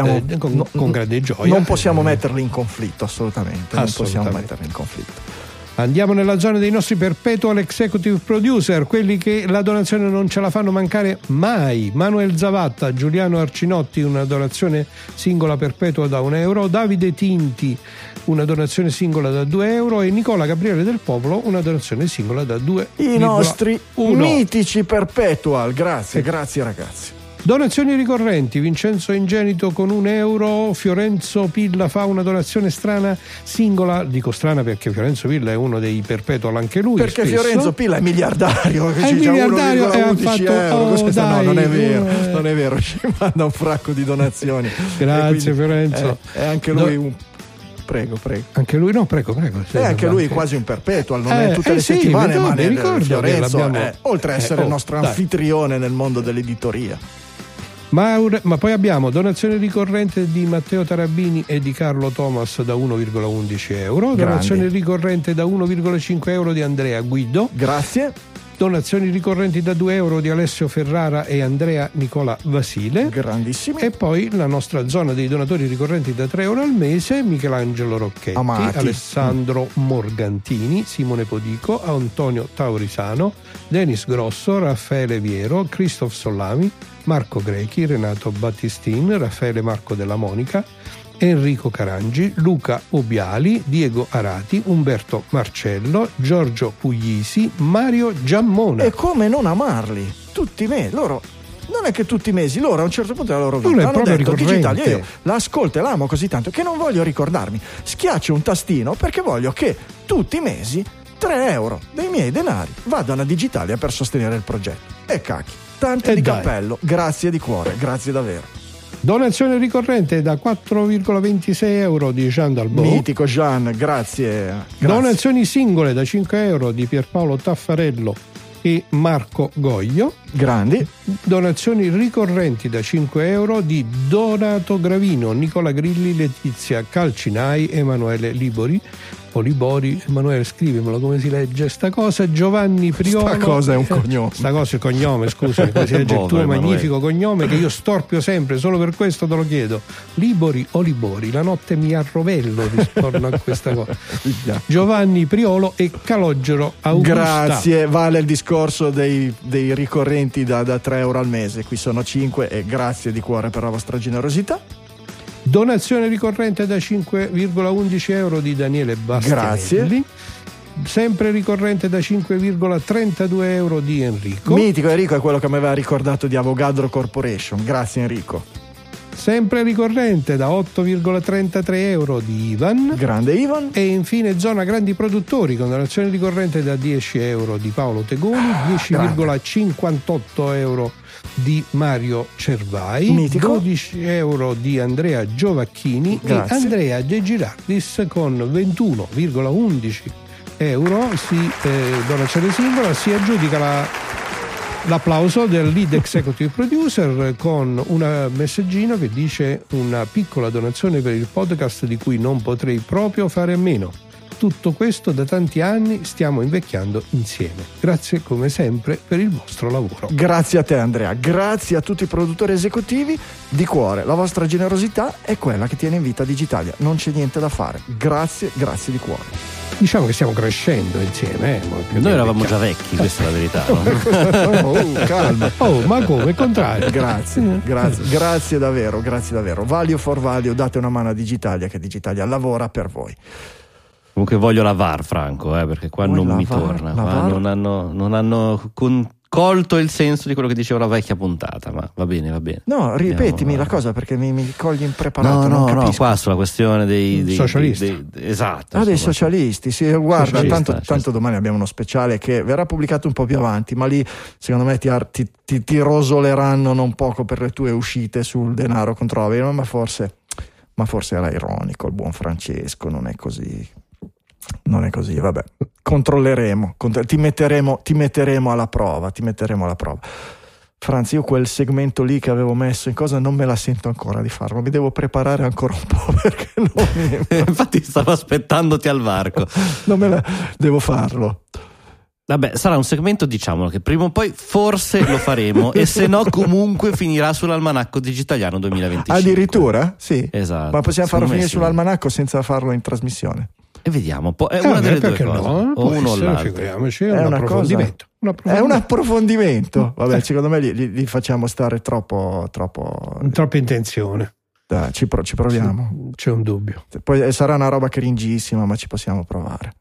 con grande gioia. Non possiamo metterli in conflitto, assolutamente. Non possiamo metterli in conflitto. Andiamo nella zona dei nostri perpetual executive producer, quelli che la donazione non ce la fanno mancare mai. Manuel Zavatta, Giuliano Arcinotti, una donazione singola perpetua da €1, Davide Tinti, una donazione singola da €2 e Nicola Gabriele del Popolo, una donazione singola da 2,1. I nostri mitici perpetual, grazie ragazzi. Donazioni ricorrenti: Vincenzo Ingenito con €1, Fiorenzo Pilla fa una donazione strana singola, dico strana perché Fiorenzo Pilla è uno dei perpetual anche lui, perché spesso. Fiorenzo Pilla è miliardario, è miliardario e ha fatto no, non è vero, ci manda un fracco di donazioni. Grazie Fiorenzo. È anche lui un prego. Anche lui, no, prego. Anche lui quasi un perpetual, non è tutte le settimane, ma Fiorenzo, oltre a essere il nostro anfitrione nel mondo dell'editoria. Ma poi abbiamo donazione ricorrente di Matteo Tarabini e di Carlo Thomas da 1,11 euro, donazione ricorrente da 1,5 euro di Andrea Guido, grazie. Donazioni ricorrenti da 2 euro di Alessio Ferrara e Andrea Nicola Vasile, grandissimi. E poi la nostra zona dei donatori ricorrenti da 3 euro al mese: Michelangelo Rocchetti, Alessandro Morgantini, Simone Podico, Antonio Taurisano, Denis Grosso, Raffaele Viero, Christoph Sollami, Marco Grechi, Renato Battistin, Raffaele Marco della Monica, Enrico Carangi, Luca Obiali, Diego Arati, Umberto Marcello, Giorgio Puglisi, Mario Giammona. E come non amarli? Tutti me, loro non è che tutti i mesi, loro a un certo punto della loro vita hanno detto Digitalia, io l'ascolto e l'amo così tanto che non voglio ricordarmi, schiaccio un tastino perché voglio che tutti i mesi 3 euro dei miei denari vadano a Digitalia per sostenere il progetto. E cacchi, tante di cappello, grazie di cuore, grazie davvero. Donazione ricorrente da 4,26 euro di Jean Dalbo. Mitico Jean, grazie. Donazioni singole da 5 euro di Pierpaolo Taffarello e Marco Goglio. Grandi. Donazioni ricorrenti da 5 euro di Donato Gravino, Nicola Grilli, Letizia Calcinai, Emanuele Libori. Polibori, Emanuele, scrivimelo come si legge sta cosa. Giovanni Priolo. Sta cosa è un cognome. Sta cosa è il cognome, scusami, come si legge il tuo magnifico cognome che io storpio sempre, solo per questo te lo chiedo. Libori o Libori, la notte mi arrovello rispetto a questa cosa. Giovanni Priolo e Calogero Augusta. Grazie, vale il discorso dei ricorrenti da 3 euro al mese, qui sono 5 e grazie di cuore per la vostra generosità. Donazione ricorrente da 5,11 euro di Daniele Bastianelli. Grazie. Sempre ricorrente da 5,32 euro di Enrico. Mitico Enrico è quello che mi aveva ricordato di Avogadro Corporation. Grazie Enrico. Sempre ricorrente da 8,33 euro di Ivan. Grande Ivan. E infine zona grandi produttori con donazione ricorrente da 10 euro di Paolo Tegoni, 10,58 euro di Mario Cervai, Mitico. 12 euro di Andrea Giovacchini. Grazie. E Andrea De Girardis con 21,11 euro donazione singola si aggiudica l'applauso del lead executive producer con un messaggino che dice: una piccola donazione per il podcast di cui non potrei proprio fare a meno. Tutto questo da tanti anni, stiamo invecchiando insieme. Grazie come sempre per il vostro lavoro. Grazie a te Andrea, grazie a tutti i produttori esecutivi, di cuore, la vostra generosità è quella che tiene in vita Digitalia, non c'è niente da fare, grazie di cuore. Diciamo che stiamo crescendo insieme. Noi eravamo già vecchi, questa è la verità, no? Calma. Ma come, contrario. Grazie davvero. Value for value, date una mano a Digitalia, che Digitalia lavora per voi. Comunque voglio la VAR, Franco, perché qua non mi torna. Qua non hanno colto il senso di quello che diceva la vecchia puntata, ma va bene. No, ripetimi la cosa perché mi cogli impreparato. No, qua sulla questione dei socialisti. Esatto. Dei socialisti, sì, guarda, tanto domani abbiamo uno speciale che verrà pubblicato un po' più avanti, ma lì secondo me ti rosoleranno non poco per le tue uscite sul denaro contro la Vero, ma forse era ironico il buon Francesco, non è così, vabbè, controlleremo, ti metteremo alla prova. Franz, io quel segmento lì che avevo messo in cosa non me la sento ancora di farlo, mi devo preparare ancora un po' perché infatti stavo aspettandoti al varco. Devo farlo. Vabbè, sarà un segmento, diciamolo, che prima o poi forse lo faremo e se no comunque finirà sull'Almanacco Digitaliano 2025. Addirittura? Sì. Esatto. Ma possiamo farlo finire sull'Almanacco senza farlo in trasmissione? E vediamo, è una delle due cose, no? O uno o l'altro. Figuriamoci, è un approfondimento. È un approfondimento. Vabbè, secondo me li facciamo stare troppa intenzione. Dai, ci proviamo. C'è un dubbio. Poi sarà una roba cringissima, ma ci possiamo provare.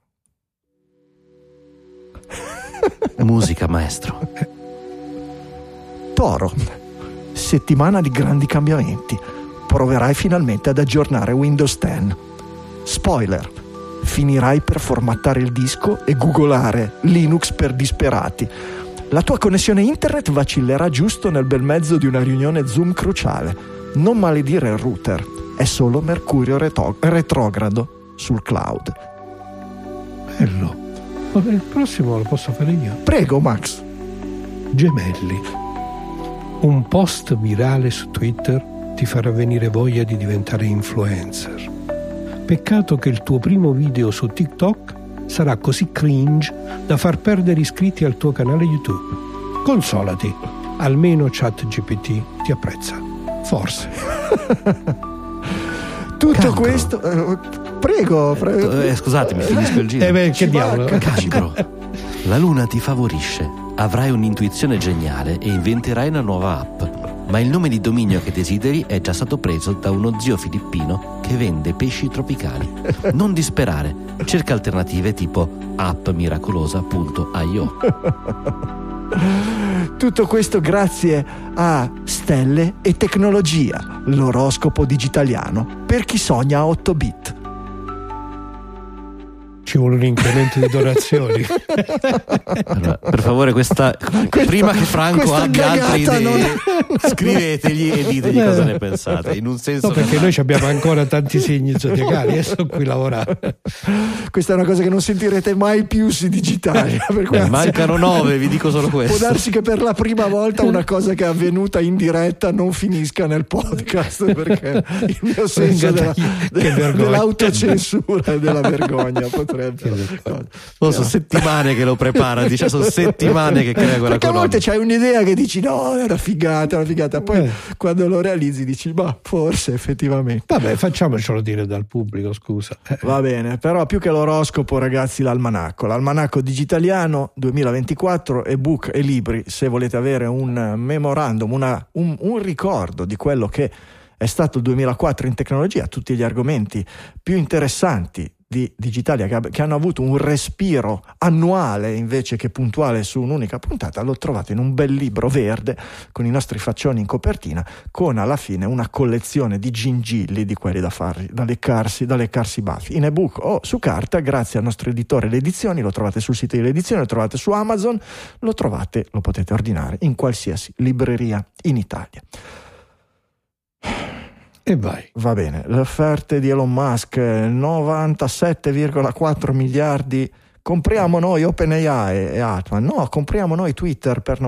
Musica, maestro. Toro, settimana di grandi cambiamenti. Proverai finalmente ad aggiornare Windows 10. Spoiler, finirai per formattare il disco e googolare Linux per disperati. La tua connessione internet vacillerà giusto nel bel mezzo di una riunione Zoom cruciale. Non maledire il router, è solo Mercurio retrogrado. sul cloud. Bello. Il prossimo lo posso fare io. Prego, Max. Gemelli. Un post virale su Twitter ti farà venire voglia di diventare influencer. Peccato che il tuo primo video su TikTok sarà così cringe da far perdere iscritti al tuo canale YouTube. Consolati, almeno ChatGPT ti apprezza. Forse. Tutto Cancro. questo... prego. Scusatemi, finisco il giro. Che diavolo. Cancro. La luna ti favorisce. Avrai un'intuizione geniale e inventerai una nuova app. Ma il nome di dominio che desideri è già stato preso da uno zio filippino che vende pesci tropicali. Non disperare, cerca alternative tipo appmiracolosa.io. Tutto questo grazie a Stelle e Tecnologia, l'oroscopo digitaliano per chi sogna a 8 bit. Ci vuole un incremento di donazioni. Allora, per favore, prima che Franco abbia altre idee, scrivetegli e ditegli cosa ne pensate. In un senso, No, perché noi abbiamo ancora tanti segni zodiacali e sono qui a lavorare. Questa è una cosa che non sentirete mai più su Digitalia. Per cui, anzi, mancano 9, vi dico solo questo. può darsi che per la prima volta una cosa che è avvenuta in diretta non finisca nel podcast, perché il mio senso dell'autocensura e della vergogna potrebbe. Sono settimane che lo prepara, sono settimane che crea quella perché a colonna. volte c'hai un'idea che dici no, è una figata, poi quando lo realizzi dici ma forse effettivamente. Vabbè, facciamocelo dire dal pubblico, scusa. Va bene, però più che l'oroscopo, ragazzi, l'almanacco digitaliano 2024, ebook e libri, se volete avere un memorandum, un ricordo di quello che è stato il 2004 in tecnologia, tutti gli argomenti più interessanti di Digitalia che hanno avuto un respiro annuale invece che puntuale su un'unica puntata, lo trovate in un bel libro verde con i nostri faccioni in copertina, con alla fine una collezione di gingilli di quelli da leccarsi i baffi, in ebook o su carta, grazie al nostro editore Le Edizioni. Lo trovate sul sito di Le Edizioni, lo trovate su Amazon, lo potete ordinare in qualsiasi libreria in Italia. E vai. Va bene, le offerte di Elon Musk, 97,4 miliardi. Compriamo noi OpenAI e Altman. No, compriamo noi Twitter per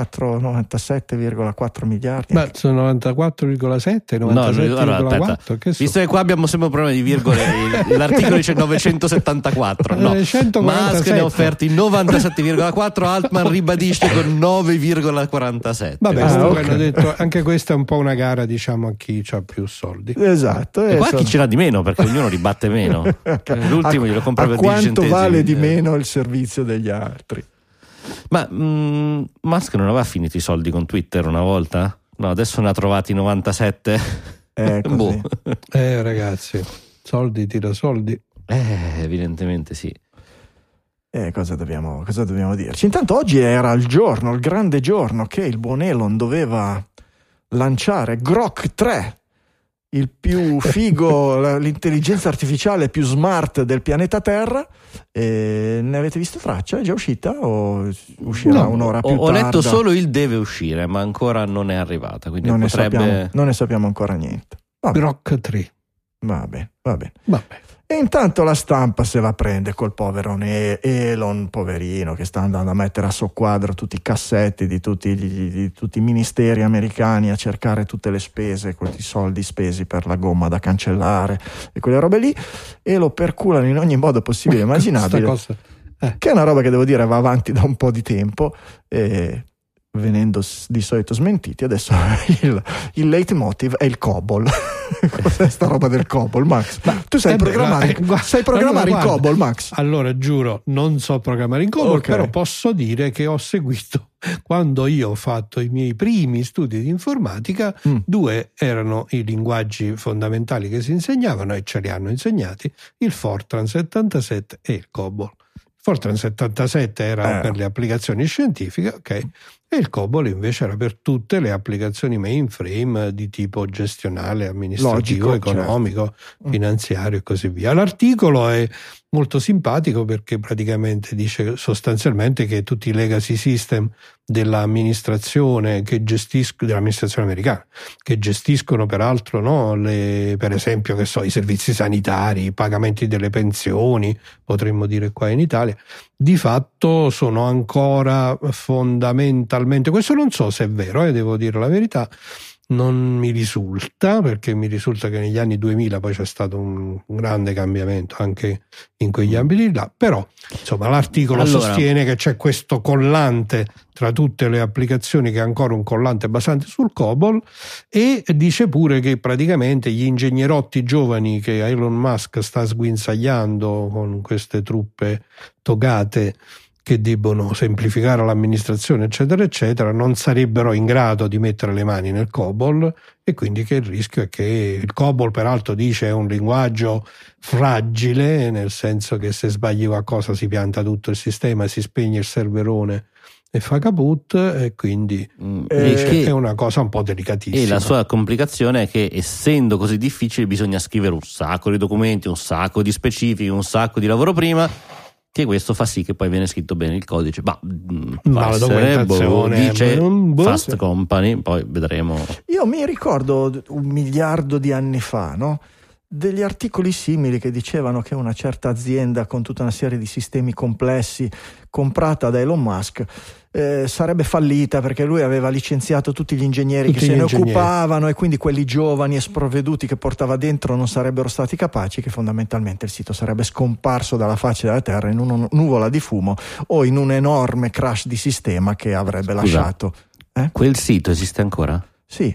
97,4 miliardi. Ma sono 94,7, 97,4. No, allora, che so? Visto che qua abbiamo sempre un problema di virgole, l'articolo dice 974. No, 147. Musk ne ha offerti 97,4, Altman ribadisce con 9,47. Vabbè, okay. Hanno detto anche questa è un po' una gara, diciamo, a chi ha più soldi. Esatto. E qua chi ce l'ha di meno, perché ognuno ribatte meno. L'ultimo glielo compra per 10 quanto centesimi. vale di meno il servizio degli altri? Ma Musk non aveva finito i soldi con Twitter una volta? No, adesso ne ha trovati 97. Così. Ragazzi, soldi tira soldi. Evidentemente sì. Cosa dobbiamo dirci? Intanto oggi era il grande giorno che il buon Elon doveva lanciare Grok 3, il più figo, l'intelligenza artificiale più smart del pianeta Terra. Ne avete visto traccia? È già uscita o uscirà un'ora più tardi? Ho letto solo il deve uscire, ma ancora non è arrivata, quindi non potrebbe... ne sappiamo ancora niente. Vabbè. Grok 3. Va bene. Vabbè. E intanto la stampa se la prende col povero Elon, poverino, che sta andando a mettere a soqquadro tutti i cassetti di tutti i ministeri americani a cercare tutte le spese, quei soldi spesi per la gomma da cancellare e quelle robe lì, e lo perculano in ogni modo possibile e immaginabile. Che è una roba che devo dire va avanti da un po' di tempo, venendo di solito smentiti. Adesso il leitmotiv è il COBOL. Cos'è sta roba del COBOL, Max? Ma tu sai programmare in COBOL, Max? Allora, giuro, non so programmare in COBOL, okay. Però posso dire che ho seguito, quando io ho fatto i miei primi studi di informatica, 2 erano i linguaggi fondamentali che si insegnavano e ce li hanno insegnati, il Fortran 77 e il COBOL. Fortran 77 era per le applicazioni scientifiche, ok, e il COBOL invece era per tutte le applicazioni mainframe di tipo gestionale, amministrativo, economico, finanziario e così via. L'articolo è molto simpatico perché praticamente dice sostanzialmente che tutti i legacy system dell'amministrazione dell'amministrazione americana, che gestiscono peraltro, no, per esempio, che so, i servizi sanitari, i pagamenti delle pensioni, potremmo dire qua in Italia, di fatto sono ancora fondamentalmente, questo non so se è vero, devo dire la verità, non mi risulta, perché mi risulta che negli anni 2000 poi c'è stato un grande cambiamento anche in quegli ambiti là, però insomma l'articolo sostiene che c'è questo collante tra tutte le applicazioni, che è ancora un collante basante sul COBOL, e dice pure che praticamente gli ingegnerotti giovani che Elon Musk sta sguinzagliando con queste truppe togate che debbono semplificare l'amministrazione eccetera eccetera, non sarebbero in grado di mettere le mani nel COBOL, e quindi che il rischio è che il COBOL, peraltro dice, è un linguaggio fragile, nel senso che se sbagli qualcosa si pianta tutto il sistema, si spegne il serverone e fa caput, e quindi è una cosa un po' delicatissima. E la sua complicazione è che, essendo così difficile, bisogna scrivere un sacco di documenti, un sacco di specifiche, un sacco di lavoro prima, che questo fa sì che poi viene scritto bene il codice, ma la documentazione dice Fast Company, poi vedremo. Io mi ricordo 1 miliardo di anni fa, no? Degli articoli simili che dicevano che una certa azienda con tutta una serie di sistemi complessi comprata da Elon Musk sarebbe fallita perché lui aveva licenziato tutti gli ingegneri che se ne occupavano, e quindi quelli giovani e sprovveduti che portava dentro non sarebbero stati capaci, che fondamentalmente il sito sarebbe scomparso dalla faccia della terra in una nuvola di fumo o in un enorme crash di sistema che avrebbe lasciato. Quel sito esiste ancora? Sì,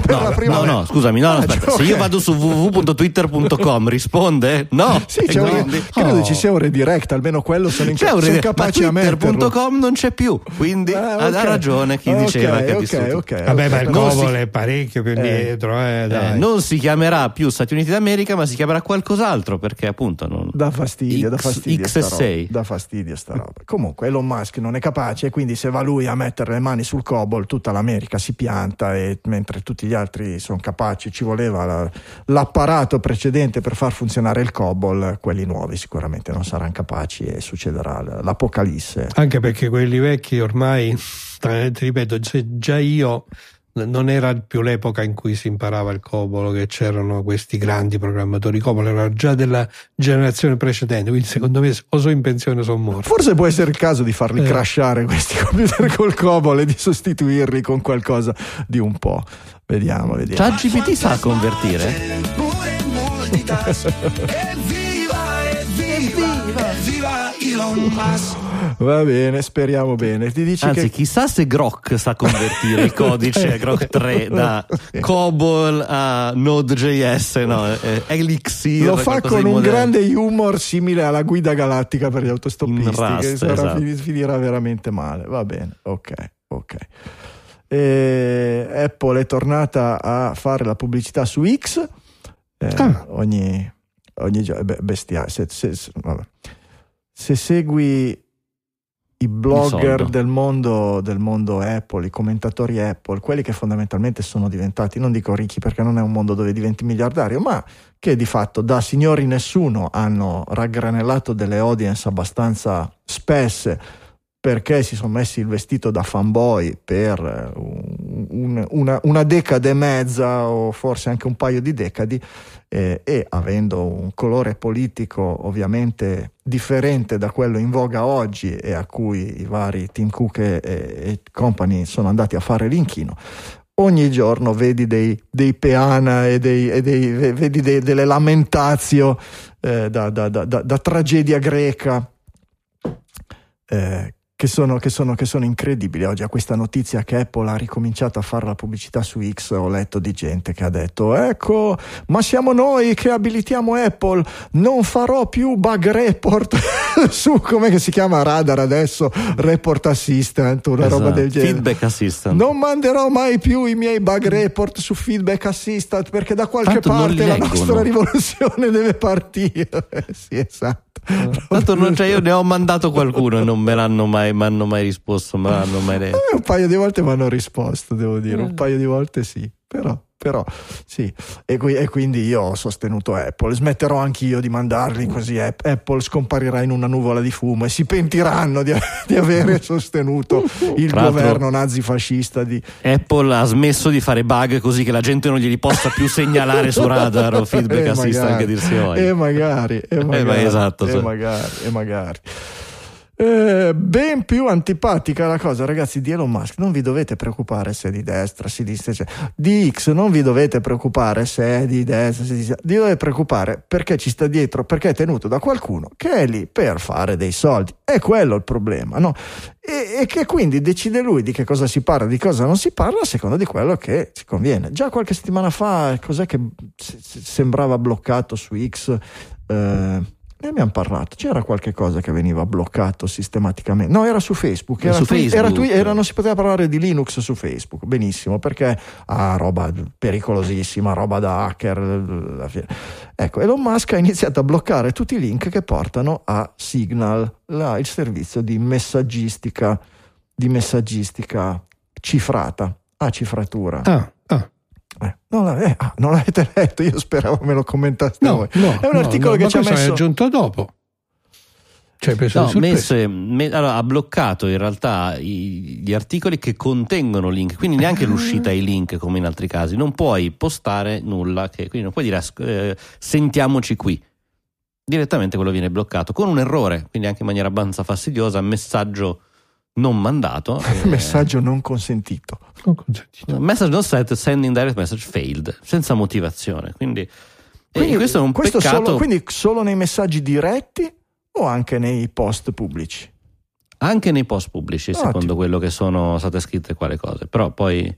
no, scusami, aspetta. Se io vado su www.twitter.com risponde? No, sì, credo ci sia un redirect, almeno quello sono incapaci a metterlo. Twitter.com non c'è più, quindi ha ragione chi diceva che è okay. Vabbè, ma il COBOL è parecchio più indietro, dai. Non si chiamerà più Stati Uniti d'America, ma si chiamerà qualcos'altro, perché appunto non dà fastidio X6 dà fastidio sta roba. Comunque Elon Musk non è capace, e quindi se va lui a mettere le mani sul COBOL tutta l'America si pianta, e mentre tutti gli altri sono capaci, ci voleva l'apparato precedente per far funzionare il COBOL, quelli nuovi sicuramente non saranno capaci e succederà l'apocalisse. Anche perché quelli vecchi ormai, ti ripeto, già io non era più l'epoca in cui si imparava il COBOL, che c'erano questi grandi programmatori COBOL, era già della generazione precedente, quindi secondo me o sono in pensione o sono morti. Forse può essere il caso di farli crashare questi computer col COBOL e di sostituirli con qualcosa di un po'. Vediamo. ChatGPT sa convertire? Evviva Elon Musk! Va bene, speriamo bene. Ti dici anzi, chissà se Grok sa convertire il codice Grok 3 da COBOL a Node.js, Elixir. Lo fa con un grande humor simile alla guida galattica per gli autostoppisti, Rust, che finirà veramente male. Va bene, ok. Apple è tornata a fare la pubblicità su X ogni giorno, bestiale. Se segui i blogger del mondo Apple, i commentatori Apple, quelli che fondamentalmente sono diventati, non dico ricchi perché non è un mondo dove diventi miliardario, ma che di fatto da signori nessuno hanno raggranellato delle audience abbastanza spesse, perché si sono messi il vestito da fanboy per una decade e mezza, o forse anche un paio di decadi, e avendo un colore politico ovviamente differente da quello in voga oggi, e a cui i vari Tim Cook e company sono andati a fare l'inchino, ogni giorno vedi dei peana e vedi delle lamentazio da tragedia greca, che sono incredibili. Oggi a questa notizia che Apple ha ricominciato a fare la pubblicità su X ho letto di gente che ha detto: ecco, ma siamo noi che abilitiamo Apple, non farò più bug report su, come che si chiama Radar adesso, Report Assistant, una roba del genere, Feedback Assistant. Non manderò mai più i miei bug report su Feedback Assistant, perché da qualche parte la nostra rivoluzione deve partire. Sì, esatto. Tanto io ne ho mandato qualcuno e non me l'hanno mai m'hanno mai risposto, ma hanno mai detto. Un paio di volte mi hanno risposto, devo dire, un paio di volte sì, però sì, e quindi io ho sostenuto Apple. Smetterò anch'io di mandarli, così Apple scomparirà in una nuvola di fumo e si pentiranno di avere sostenuto il governo nazifascista di Apple. Ha smesso di fare bug così che la gente non glieli possa più segnalare su radar o feedback assistant, che dirsi voglia. E magari esatto, e magari. Ben più antipatica la cosa, ragazzi, di Elon Musk. Non vi dovete preoccupare se è di destra, sinistra, di X non vi dovete preoccupare se è di destra, sinistra. Vi dovete preoccupare perché ci sta dietro, perché è tenuto da qualcuno che è lì per fare dei soldi. È quello il problema, no? E che quindi decide lui di che cosa si parla, di cosa non si parla, a seconda di quello che ci conviene. Già qualche settimana fa, cos'è che sembrava bloccato su X? Ne abbiamo parlato, c'era qualche cosa che veniva bloccato sistematicamente. No, era su Facebook, non si poteva parlare di Linux su Facebook. Benissimo, perché roba pericolosissima, roba da hacker. Ecco, Elon Musk ha iniziato a bloccare tutti i link che portano a Signal, il servizio di messaggistica cifrata, a cifratura. Non l'avete letto? Io speravo me lo commentaste voi. È un articolo che ci ha messo. È aggiunto dopo. Allora, ha bloccato in realtà gli articoli che contengono link, quindi neanche l'uscita ai link come in altri casi. Non puoi postare nulla, quindi non puoi dire sentiamoci qui. Direttamente quello viene bloccato con un errore, quindi anche in maniera abbastanza fastidiosa. Messaggio non mandato, messaggio non consentito. Message not sent, sending direct message failed, senza motivazione. Quindi questo è un peccato. Quindi solo nei messaggi diretti o anche nei post pubblici? Anche nei post pubblici, secondo quello che sono state scritte quale cose. Però poi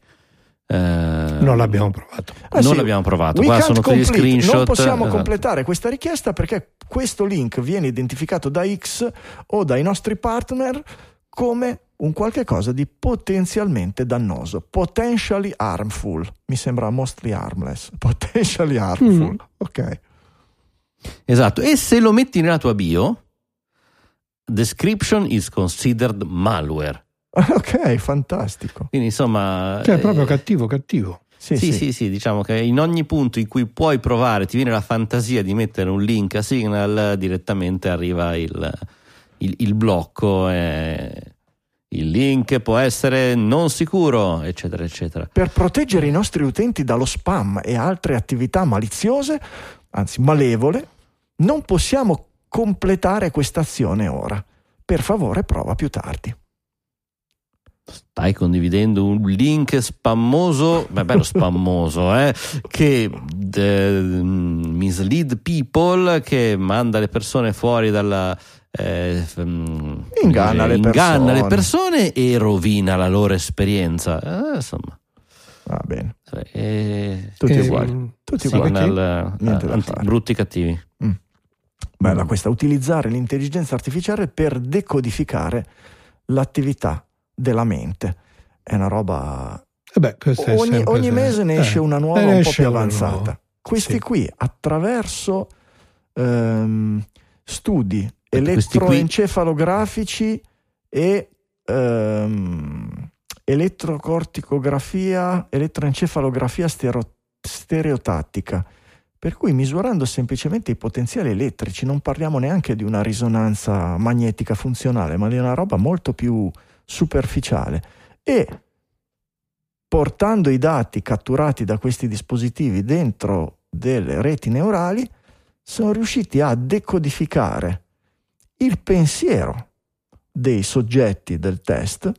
non l'abbiamo provato. L'abbiamo provato. Qua sono tutti gli screenshot. Non possiamo completare questa richiesta perché questo link viene identificato da X o dai nostri partner come un qualche cosa di potenzialmente dannoso, potentially harmful. Mi sembra mostly harmless, potentially harmful. Ok. Esatto. E se lo metti nella tua bio, description is considered malware. Ok, fantastico. Quindi insomma, cioè è proprio cattivo. Sì, diciamo che in ogni punto in cui puoi provare, ti viene la fantasia di mettere un link a Signal, direttamente arriva il blocco, il link può essere non sicuro, eccetera eccetera. Per proteggere i nostri utenti dallo spam e altre attività maliziose, anzi malevole, non possiamo completare questa azione ora. Per favore, prova più tardi. Stai condividendo un link spammoso, bello spammoso, che mislead people, che manda le persone fuori dalla inganna le persone e rovina la loro esperienza. Insomma, va bene. Tutti uguali. Brutti cattivi. Bella questa, utilizzare l'intelligenza artificiale per decodificare l'attività della mente. È una roba. Ogni mese ne esce una nuova un po' più avanzata. Questi qui, attraverso studi elettroencefalografici e elettroencefalografia stereotattica, per cui misurando semplicemente i potenziali elettrici, non parliamo neanche di una risonanza magnetica funzionale, ma di una roba molto più superficiale, e portando i dati catturati da questi dispositivi dentro delle reti neurali sono riusciti a decodificare il pensiero dei soggetti del test,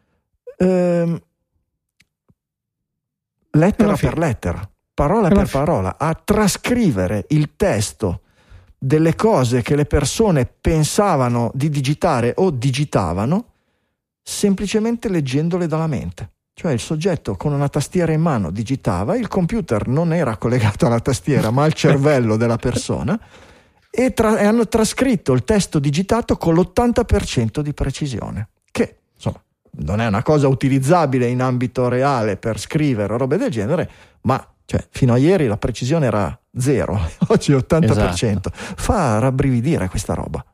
lettera per lettera, parola per parola, a trascrivere il testo delle cose che le persone pensavano di digitare o digitavano semplicemente leggendole dalla mente. Cioè il soggetto con una tastiera in mano digitava, il computer non era collegato alla tastiera ma al cervello della persona, e hanno trascritto il testo digitato con l'80% di precisione, che insomma non è una cosa utilizzabile in ambito reale per scrivere o robe del genere, ma fino a ieri la precisione era 0, oggi 80%. Esatto. Fa rabbrividire questa roba.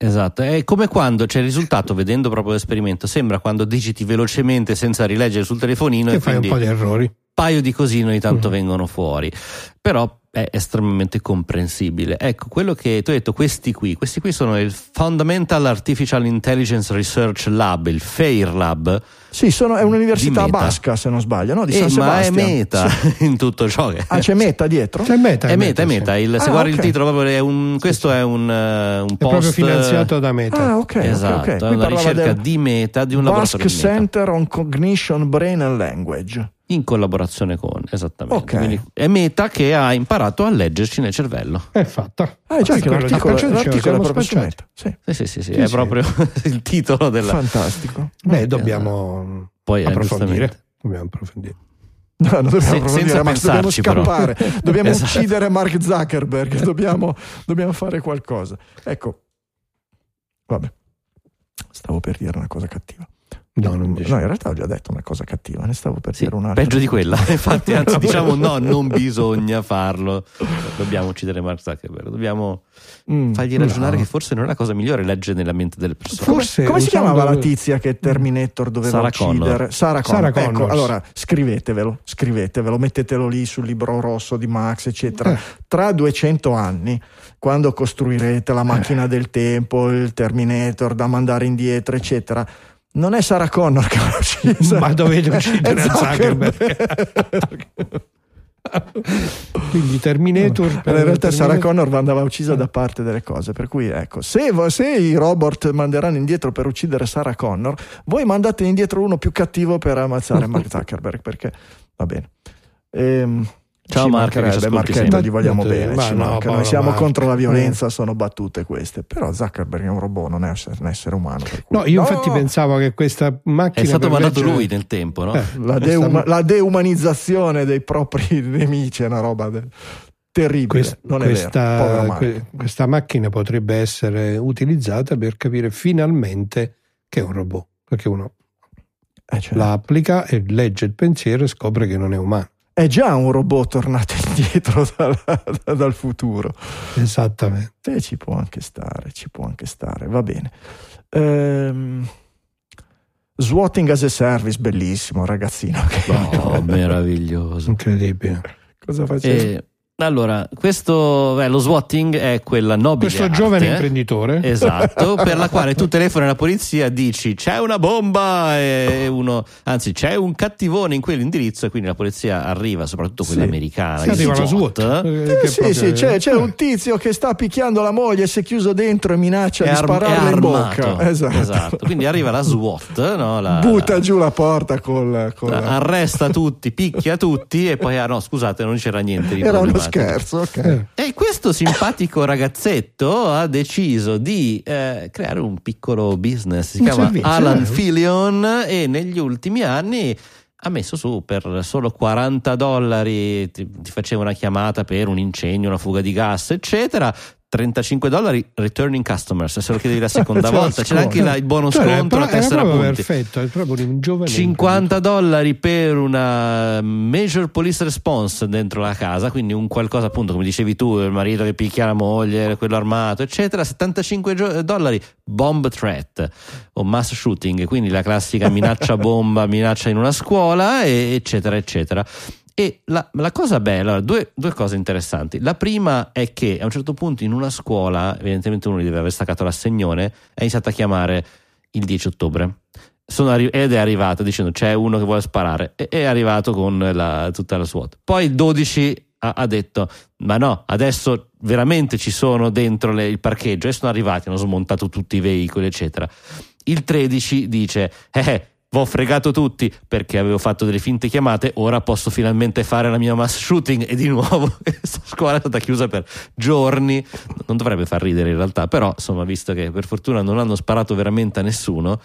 Esatto, è come quando c'è il risultato, vedendo proprio l'esperimento, sembra quando digiti velocemente senza rileggere sul telefonino che e fai un po' di errori. Paio di cosine ogni tanto vengono fuori, però è estremamente comprensibile. Ecco, quello che tu hai detto, questi qui sono il Fundamental Artificial Intelligence Research Lab, il FAIR Lab. Sì, è un'università basca, se non sbaglio, no? Di San Sebastian. Ma è Meta sì. In tutto ciò che... c'è Meta dietro? C'è Meta. È Meta. Se guardi il titolo, proprio questo è un post proprio finanziato da Meta. Ok. Esatto, okay. È una ricerca di Meta, di un laboratorio di Meta. Center on Cognition, Brain and Language. In collaborazione con, esattamente. Okay. Quindi è Meta che ha imparato a leggerci nel cervello. È fatta. Già che l'articolo è proprio su Meta. Sì, è proprio il titolo della... Fantastico. Dobbiamo poi approfondire. No, non dobbiamo approfondire, ma dobbiamo scappare. Dobbiamo uccidere Mark Zuckerberg. Dobbiamo fare qualcosa. Ecco. Vabbè. Stavo per dire una cosa cattiva. No, in realtà ho già detto una cosa cattiva, ne stavo per dire un'altra. Peggio di quella, infatti, anzi diciamo no, non bisogna farlo. Dobbiamo uccidere Mark Zuckerberg, dobbiamo fargli ragionare che forse non è la cosa migliore leggere nella mente delle persone. Come si chiamava la tizia che Terminator doveva uccidere? Sarah Connor. Ecco, allora scrivetevelo, mettetelo lì sul libro rosso di Max, eccetera. Tra 200 anni, quando costruirete la macchina del tempo, il Terminator da mandare indietro, eccetera, non è Sarah Connor che l'ha uccisa, ma dovete uccidere Zuckerberg. Quindi Terminator in realtà Sarah Connor andava uccisa da parte delle cose, per cui ecco, se i robot manderanno indietro per uccidere Sarah Connor, voi mandate indietro uno più cattivo per ammazzare Mark Zuckerberg, perché va bene. Ciao Marco, Marchetto, gli vogliamo bene. Noi siamo contro la violenza, sono battute queste. Però Zuckerberg è un robot, non è un essere umano. Per cui... io infatti pensavo che questa macchina è stato mandato lui nel tempo, no? La deumanizzazione dei propri nemici è una roba terribile. Questa macchina potrebbe essere utilizzata per capire finalmente che è un robot, perché uno la applica e legge il pensiero e scopre che non è umano. È già un robot tornato indietro dal futuro. Esattamente. Ci può anche stare, va bene. Swatting as a service, bellissimo, ragazzino. Meraviglioso. Incredibile. Cosa facevi? Allora, lo swatting è quella nobile questo giovane imprenditore, esatto, per la quale tu telefoni alla polizia, dici c'è una bomba c'è un cattivone in quell'indirizzo, e quindi la polizia arriva, soprattutto quella americana, arriva la SWAT, c'è un tizio che sta picchiando la moglie, si è chiuso dentro e minaccia di spararle in bocca. Esatto. Quindi arriva la SWAT, no? Butta giù la porta arresta tutti, picchia tutti, e poi scusate, non c'era niente di era uno scherzo, ok. E questo simpatico ragazzetto ha deciso di creare un piccolo business, si chiama Alan Filion, e negli ultimi anni ha messo su per solo $40, ti faceva una chiamata per un incendio, una fuga di gas, eccetera. $35 returning customers, se lo chiedevi la seconda volta, c'era anche il buono sconto, la tessera punti. Perfetto, è proprio un giovane. $50 per una major police response dentro la casa, quindi un qualcosa, appunto, come dicevi tu, il marito che picchia la moglie, quello armato, eccetera. $75 bomb threat o mass shooting, quindi la classica minaccia bomba, minaccia in una scuola, eccetera, eccetera. E la cosa bella, due cose interessanti. La prima è che a un certo punto in una scuola, evidentemente uno gli deve aver staccato l'assegnone, è iniziato a chiamare il 10 ottobre. Ed è arrivato dicendo c'è uno che vuole sparare, e è arrivato con tutta la SWAT. Poi il 12 ha detto ma no, adesso veramente ci sono dentro il parcheggio, e sono arrivati, hanno smontato tutti i veicoli, eccetera. Il 13 dice ho fregato tutti perché avevo fatto delle finte chiamate, ora posso finalmente fare la mia mass shooting, e di nuovo questa scuola è stata chiusa per giorni. Non dovrebbe far ridere in realtà, però insomma, visto che per fortuna non hanno sparato veramente a nessuno,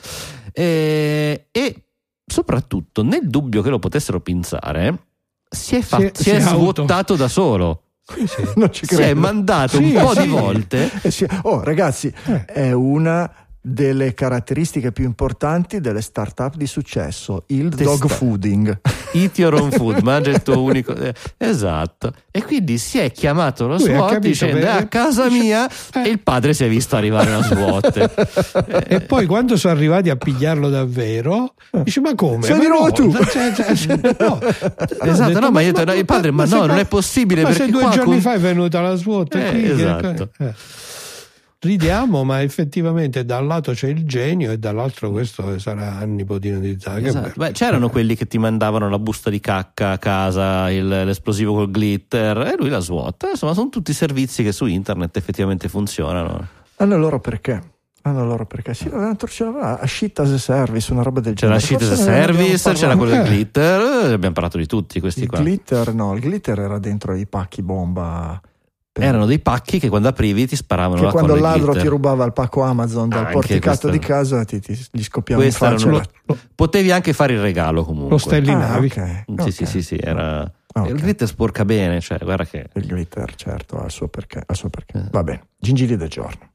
e soprattutto nel dubbio che lo potessero pinzare si è svuotato da solo. Non ci si è mandato un po' di volte. Ragazzi, è una delle caratteristiche più importanti delle start-up di successo, il dog fooding. eat your own food, mangia il tuo unico esatto, e quindi si è chiamato lo SWAT dicendo a casa mia e il padre si è visto arrivare la SWAT e poi quando sono arrivati a pigliarlo davvero dice ma come? Sei di nuovo tu? No. Esatto, no, ma io il padre ma no, non è possibile, ma perché se 2 giorni fa è venuta la SWAT qui, esatto. Ridiamo, ma effettivamente da un lato c'è il genio e dall'altro questo sarà il nipotino di Zuckerberg. Esatto. Beh, c'erano quelli che ti mandavano la busta di cacca a casa, l'esplosivo col glitter, e lui la SWAT. Insomma, sono tutti servizi che su internet effettivamente funzionano. Hanno il loro perché. Sì, c'era Shit as a Service, una roba del genere. C'era Shit as a Service, c'era quello del glitter, abbiamo parlato di tutti questi qua. Il glitter era dentro i pacchi bomba. Erano dei pacchi che quando aprivi ti sparavano la quando il ladro glitter. Ti rubava il pacco Amazon dal porticato di casa gli scoppiava in faccia. Potevi anche fare il regalo comunque. Lo stellinavi. Okay. Sì, era il glitter sporca bene, cioè guarda che il glitter certo ha il suo perché. Va bene, gingilli del giorno.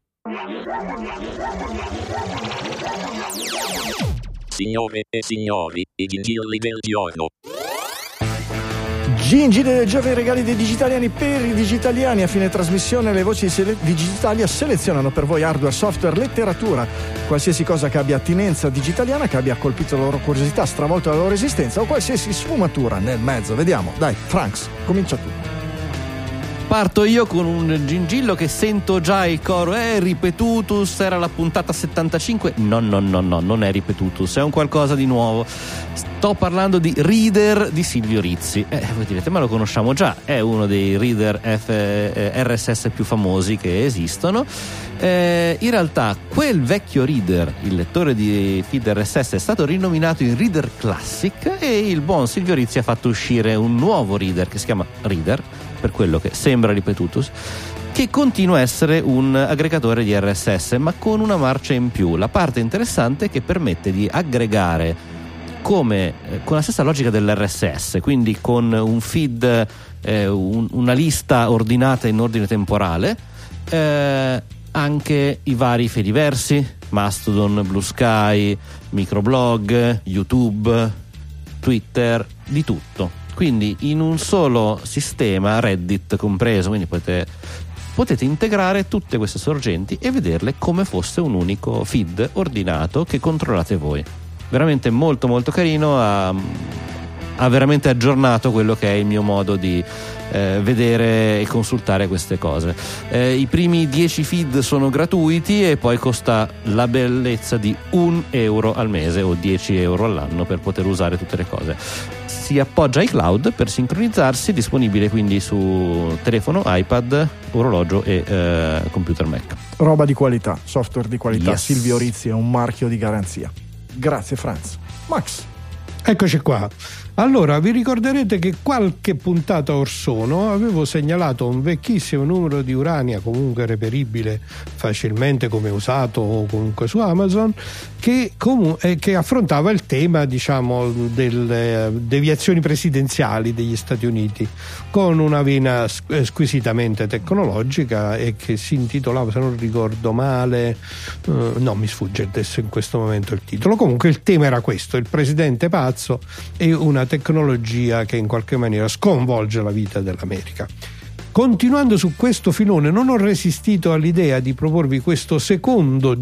Signore e signori, i gingilli del giorno. Gingilli del giorno, i regali dei digitaliani per i digitaliani. A fine trasmissione le voci digitalia selezionano per voi hardware, software, letteratura, qualsiasi cosa che abbia attinenza digitaliana, che abbia colpito la loro curiosità, stravolto la loro esistenza o qualsiasi sfumatura nel mezzo. Vediamo, dai, Franks, comincia tu. Parto io con un gingillo che sento già il coro. Ripetutus, era la puntata 75. No, non è Ripetutus, è un qualcosa di nuovo. Sto parlando di Reader di Silvio Rizzi. Voi direte, ma lo conosciamo già, è uno dei reader RSS più famosi che esistono. In realtà quel vecchio reader, il lettore di feed RSS, è stato rinominato in Reader Classic e il buon Silvio Rizzi ha fatto uscire un nuovo reader che si chiama Reader, per quello che sembra Ripetutus, che continua a essere un aggregatore di RSS, ma con una marcia in più. La parte interessante è che permette di aggregare con la stessa logica dell'RSS, quindi con un feed, una lista ordinata in ordine temporale, anche i vari feed diversi, Mastodon, Blue Sky, microblog, YouTube, Twitter, di tutto. Quindi in un solo sistema, Reddit compreso, quindi potete integrare tutte queste sorgenti e vederle come fosse un unico feed ordinato che controllate voi. Veramente molto molto carino, ha veramente aggiornato quello che è il mio modo di vedere e consultare queste cose. I primi 10 feed sono gratuiti e poi costa la bellezza di €1 al mese o €10 all'anno per poter usare tutte le cose. Si appoggia ai cloud per sincronizzarsi, disponibile quindi su telefono, iPad, orologio e computer Mac. Roba di qualità, software di qualità. Yes. Silvio Rizzi è un marchio di garanzia. Grazie Franz. Max. Eccoci qua. Allora, vi ricorderete che qualche puntata or sono avevo segnalato un vecchissimo numero di Urania, comunque reperibile facilmente come usato o comunque su Amazon, che affrontava il tema, diciamo, delle deviazioni presidenziali degli Stati Uniti, con una vena squisitamente tecnologica, e che si intitolava, se non ricordo male, no, mi sfugge adesso in questo momento il titolo. Comunque il tema era questo: il presidente pazzo e una tecnologia che in qualche maniera sconvolge la vita dell'America. Continuando su questo filone, non ho resistito all'idea di proporvi questo secondo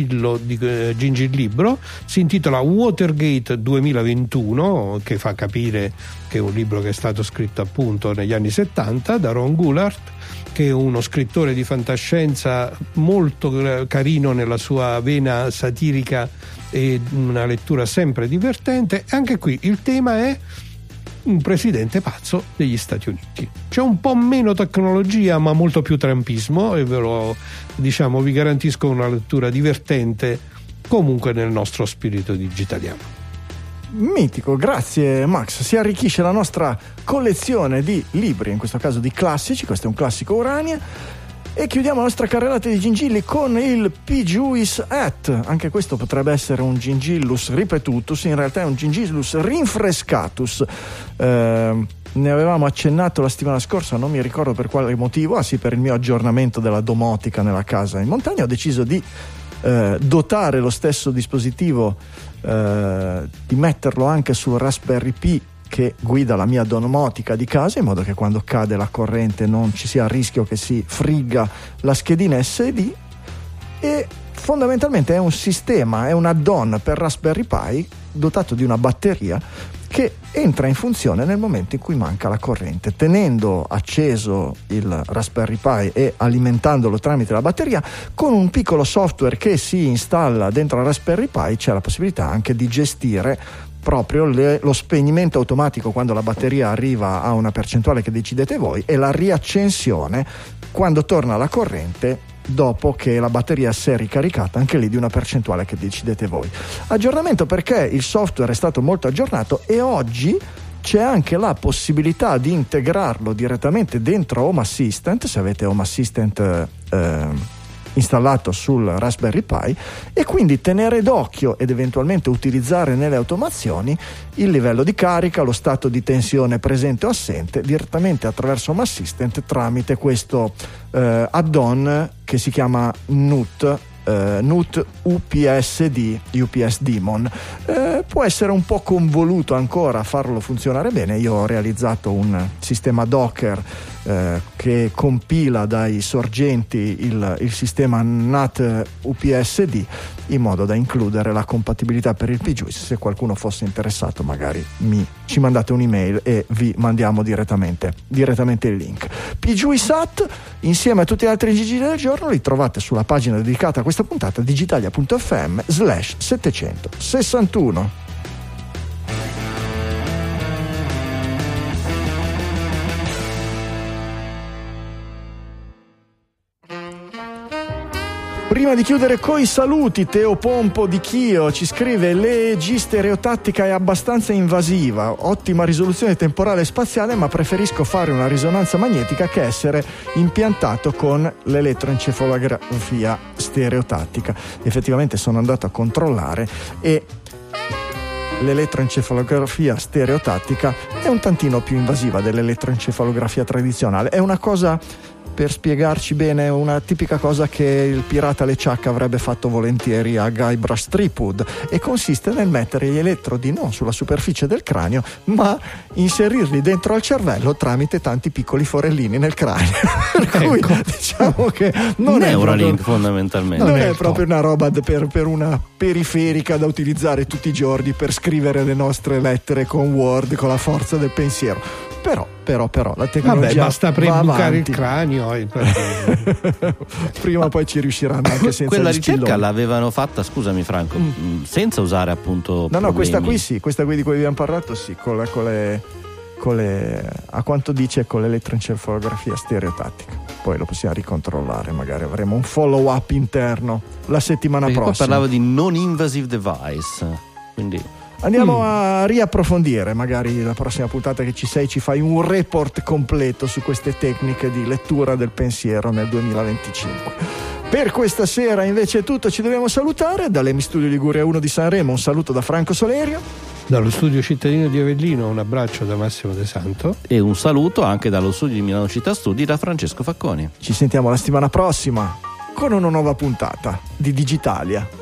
gingillibro. Si intitola Watergate 2021, che fa capire che è un libro che è stato scritto appunto negli anni 70 da Ron Goulart, che è uno scrittore di fantascienza molto carino nella sua vena satirica e una lettura sempre divertente. Anche qui il tema è un presidente pazzo degli Stati Uniti. C'è un po' meno tecnologia ma molto più trumpismo, e vi garantisco una lettura divertente comunque nel nostro spirito digitaliano. Mitico, grazie Max. Si arricchisce la nostra collezione di libri, in questo caso di classici. Questo è un classico Urania. E chiudiamo la nostra carrellata di gingilli con il Pigiuis et. Anche questo potrebbe essere un gingillus ripetutus, in realtà è un gingillus rinfrescatus. Ne avevamo accennato la settimana scorsa, non mi ricordo per quale motivo. Sì, per il mio aggiornamento della domotica nella casa in montagna ho deciso di dotare lo stesso dispositivo di metterlo anche sul Raspberry Pi che guida la mia domotica di casa, in modo che quando cade la corrente non ci sia il rischio che si frigga la schedina SD. E fondamentalmente è un sistema, è un add-on per Raspberry Pi dotato di una batteria che entra in funzione nel momento in cui manca la corrente. Tenendo acceso il Raspberry Pi e alimentandolo tramite la batteria, con un piccolo software che si installa dentro la Raspberry Pi c'è la possibilità anche di gestire proprio lo spegnimento automatico quando la batteria arriva a una percentuale che decidete voi, e la riaccensione quando torna la corrente dopo che la batteria si è ricaricata, anche lì di una percentuale che decidete voi. Aggiornamento perché il software è stato molto aggiornato e oggi c'è anche la possibilità di integrarlo direttamente dentro Home Assistant, se avete Home Assistant installato sul Raspberry Pi, e quindi tenere d'occhio ed eventualmente utilizzare nelle automazioni il livello di carica, lo stato di tensione presente o assente direttamente attraverso Home Assistant tramite questo add-on che si chiama NUT UPSD Daemon. Può essere un po' convoluto ancora farlo funzionare bene. Io ho realizzato un sistema Docker che compila dai sorgenti il sistema NAT UPSD in modo da includere la compatibilità per il PGuice. Se qualcuno fosse interessato, magari ci mandate un'email e vi mandiamo direttamente il link. PGuiceAt insieme a tutti gli altri GG del giorno li trovate sulla pagina dedicata a questa puntata, digitalia.fm/761. Prima di chiudere coi saluti, Teo Pompo di Chio ci scrive: l'EEG stereotattica è abbastanza invasiva, ottima risoluzione temporale e spaziale, ma preferisco fare una risonanza magnetica che essere impiantato con l'elettroencefalografia stereotattica. Effettivamente sono andato a controllare e l'elettroencefalografia stereotattica è un tantino più invasiva dell'elettroencefalografia tradizionale. È una cosa, per spiegarci bene, una tipica cosa che il pirata LeChuck avrebbe fatto volentieri a Guybrush Threepwood, e consiste nel mettere gli elettrodi non sulla superficie del cranio ma inserirli dentro al cervello tramite tanti piccoli forellini nel cranio. Per cui diciamo che non è Neuralink, proprio, fondamentalmente non è proprio una roba per una periferica da utilizzare tutti i giorni per scrivere le nostre lettere con Word con la forza del pensiero. Però la tecnologia, vabbè, basta prebucare il cranio prima o poi ci riusciranno anche senza quella gli ricerca spilloni. L'avevano fatta, scusami Franco, senza usare appunto no questa qui di cui abbiamo parlato sì, con le a quanto dice con l'elettroencefalografia stereotattica. Poi lo possiamo ricontrollare, magari avremo un follow up interno la settimana prossima. Qua parlavo di non invasive device, quindi andiamo a riapprofondire, magari la prossima puntata che ci sei ci fai un report completo su queste tecniche di lettura del pensiero nel 2025. Per questa sera invece è tutto, ci dobbiamo salutare. Dall'Emi Studio Liguria 1 di Sanremo un saluto da Franco Solerio, dallo studio cittadino di Avellino un abbraccio da Massimo De Santo e un saluto anche dallo studio di Milano Città Studi da Francesco Facconi. Ci sentiamo la settimana prossima con una nuova puntata di Digitalia.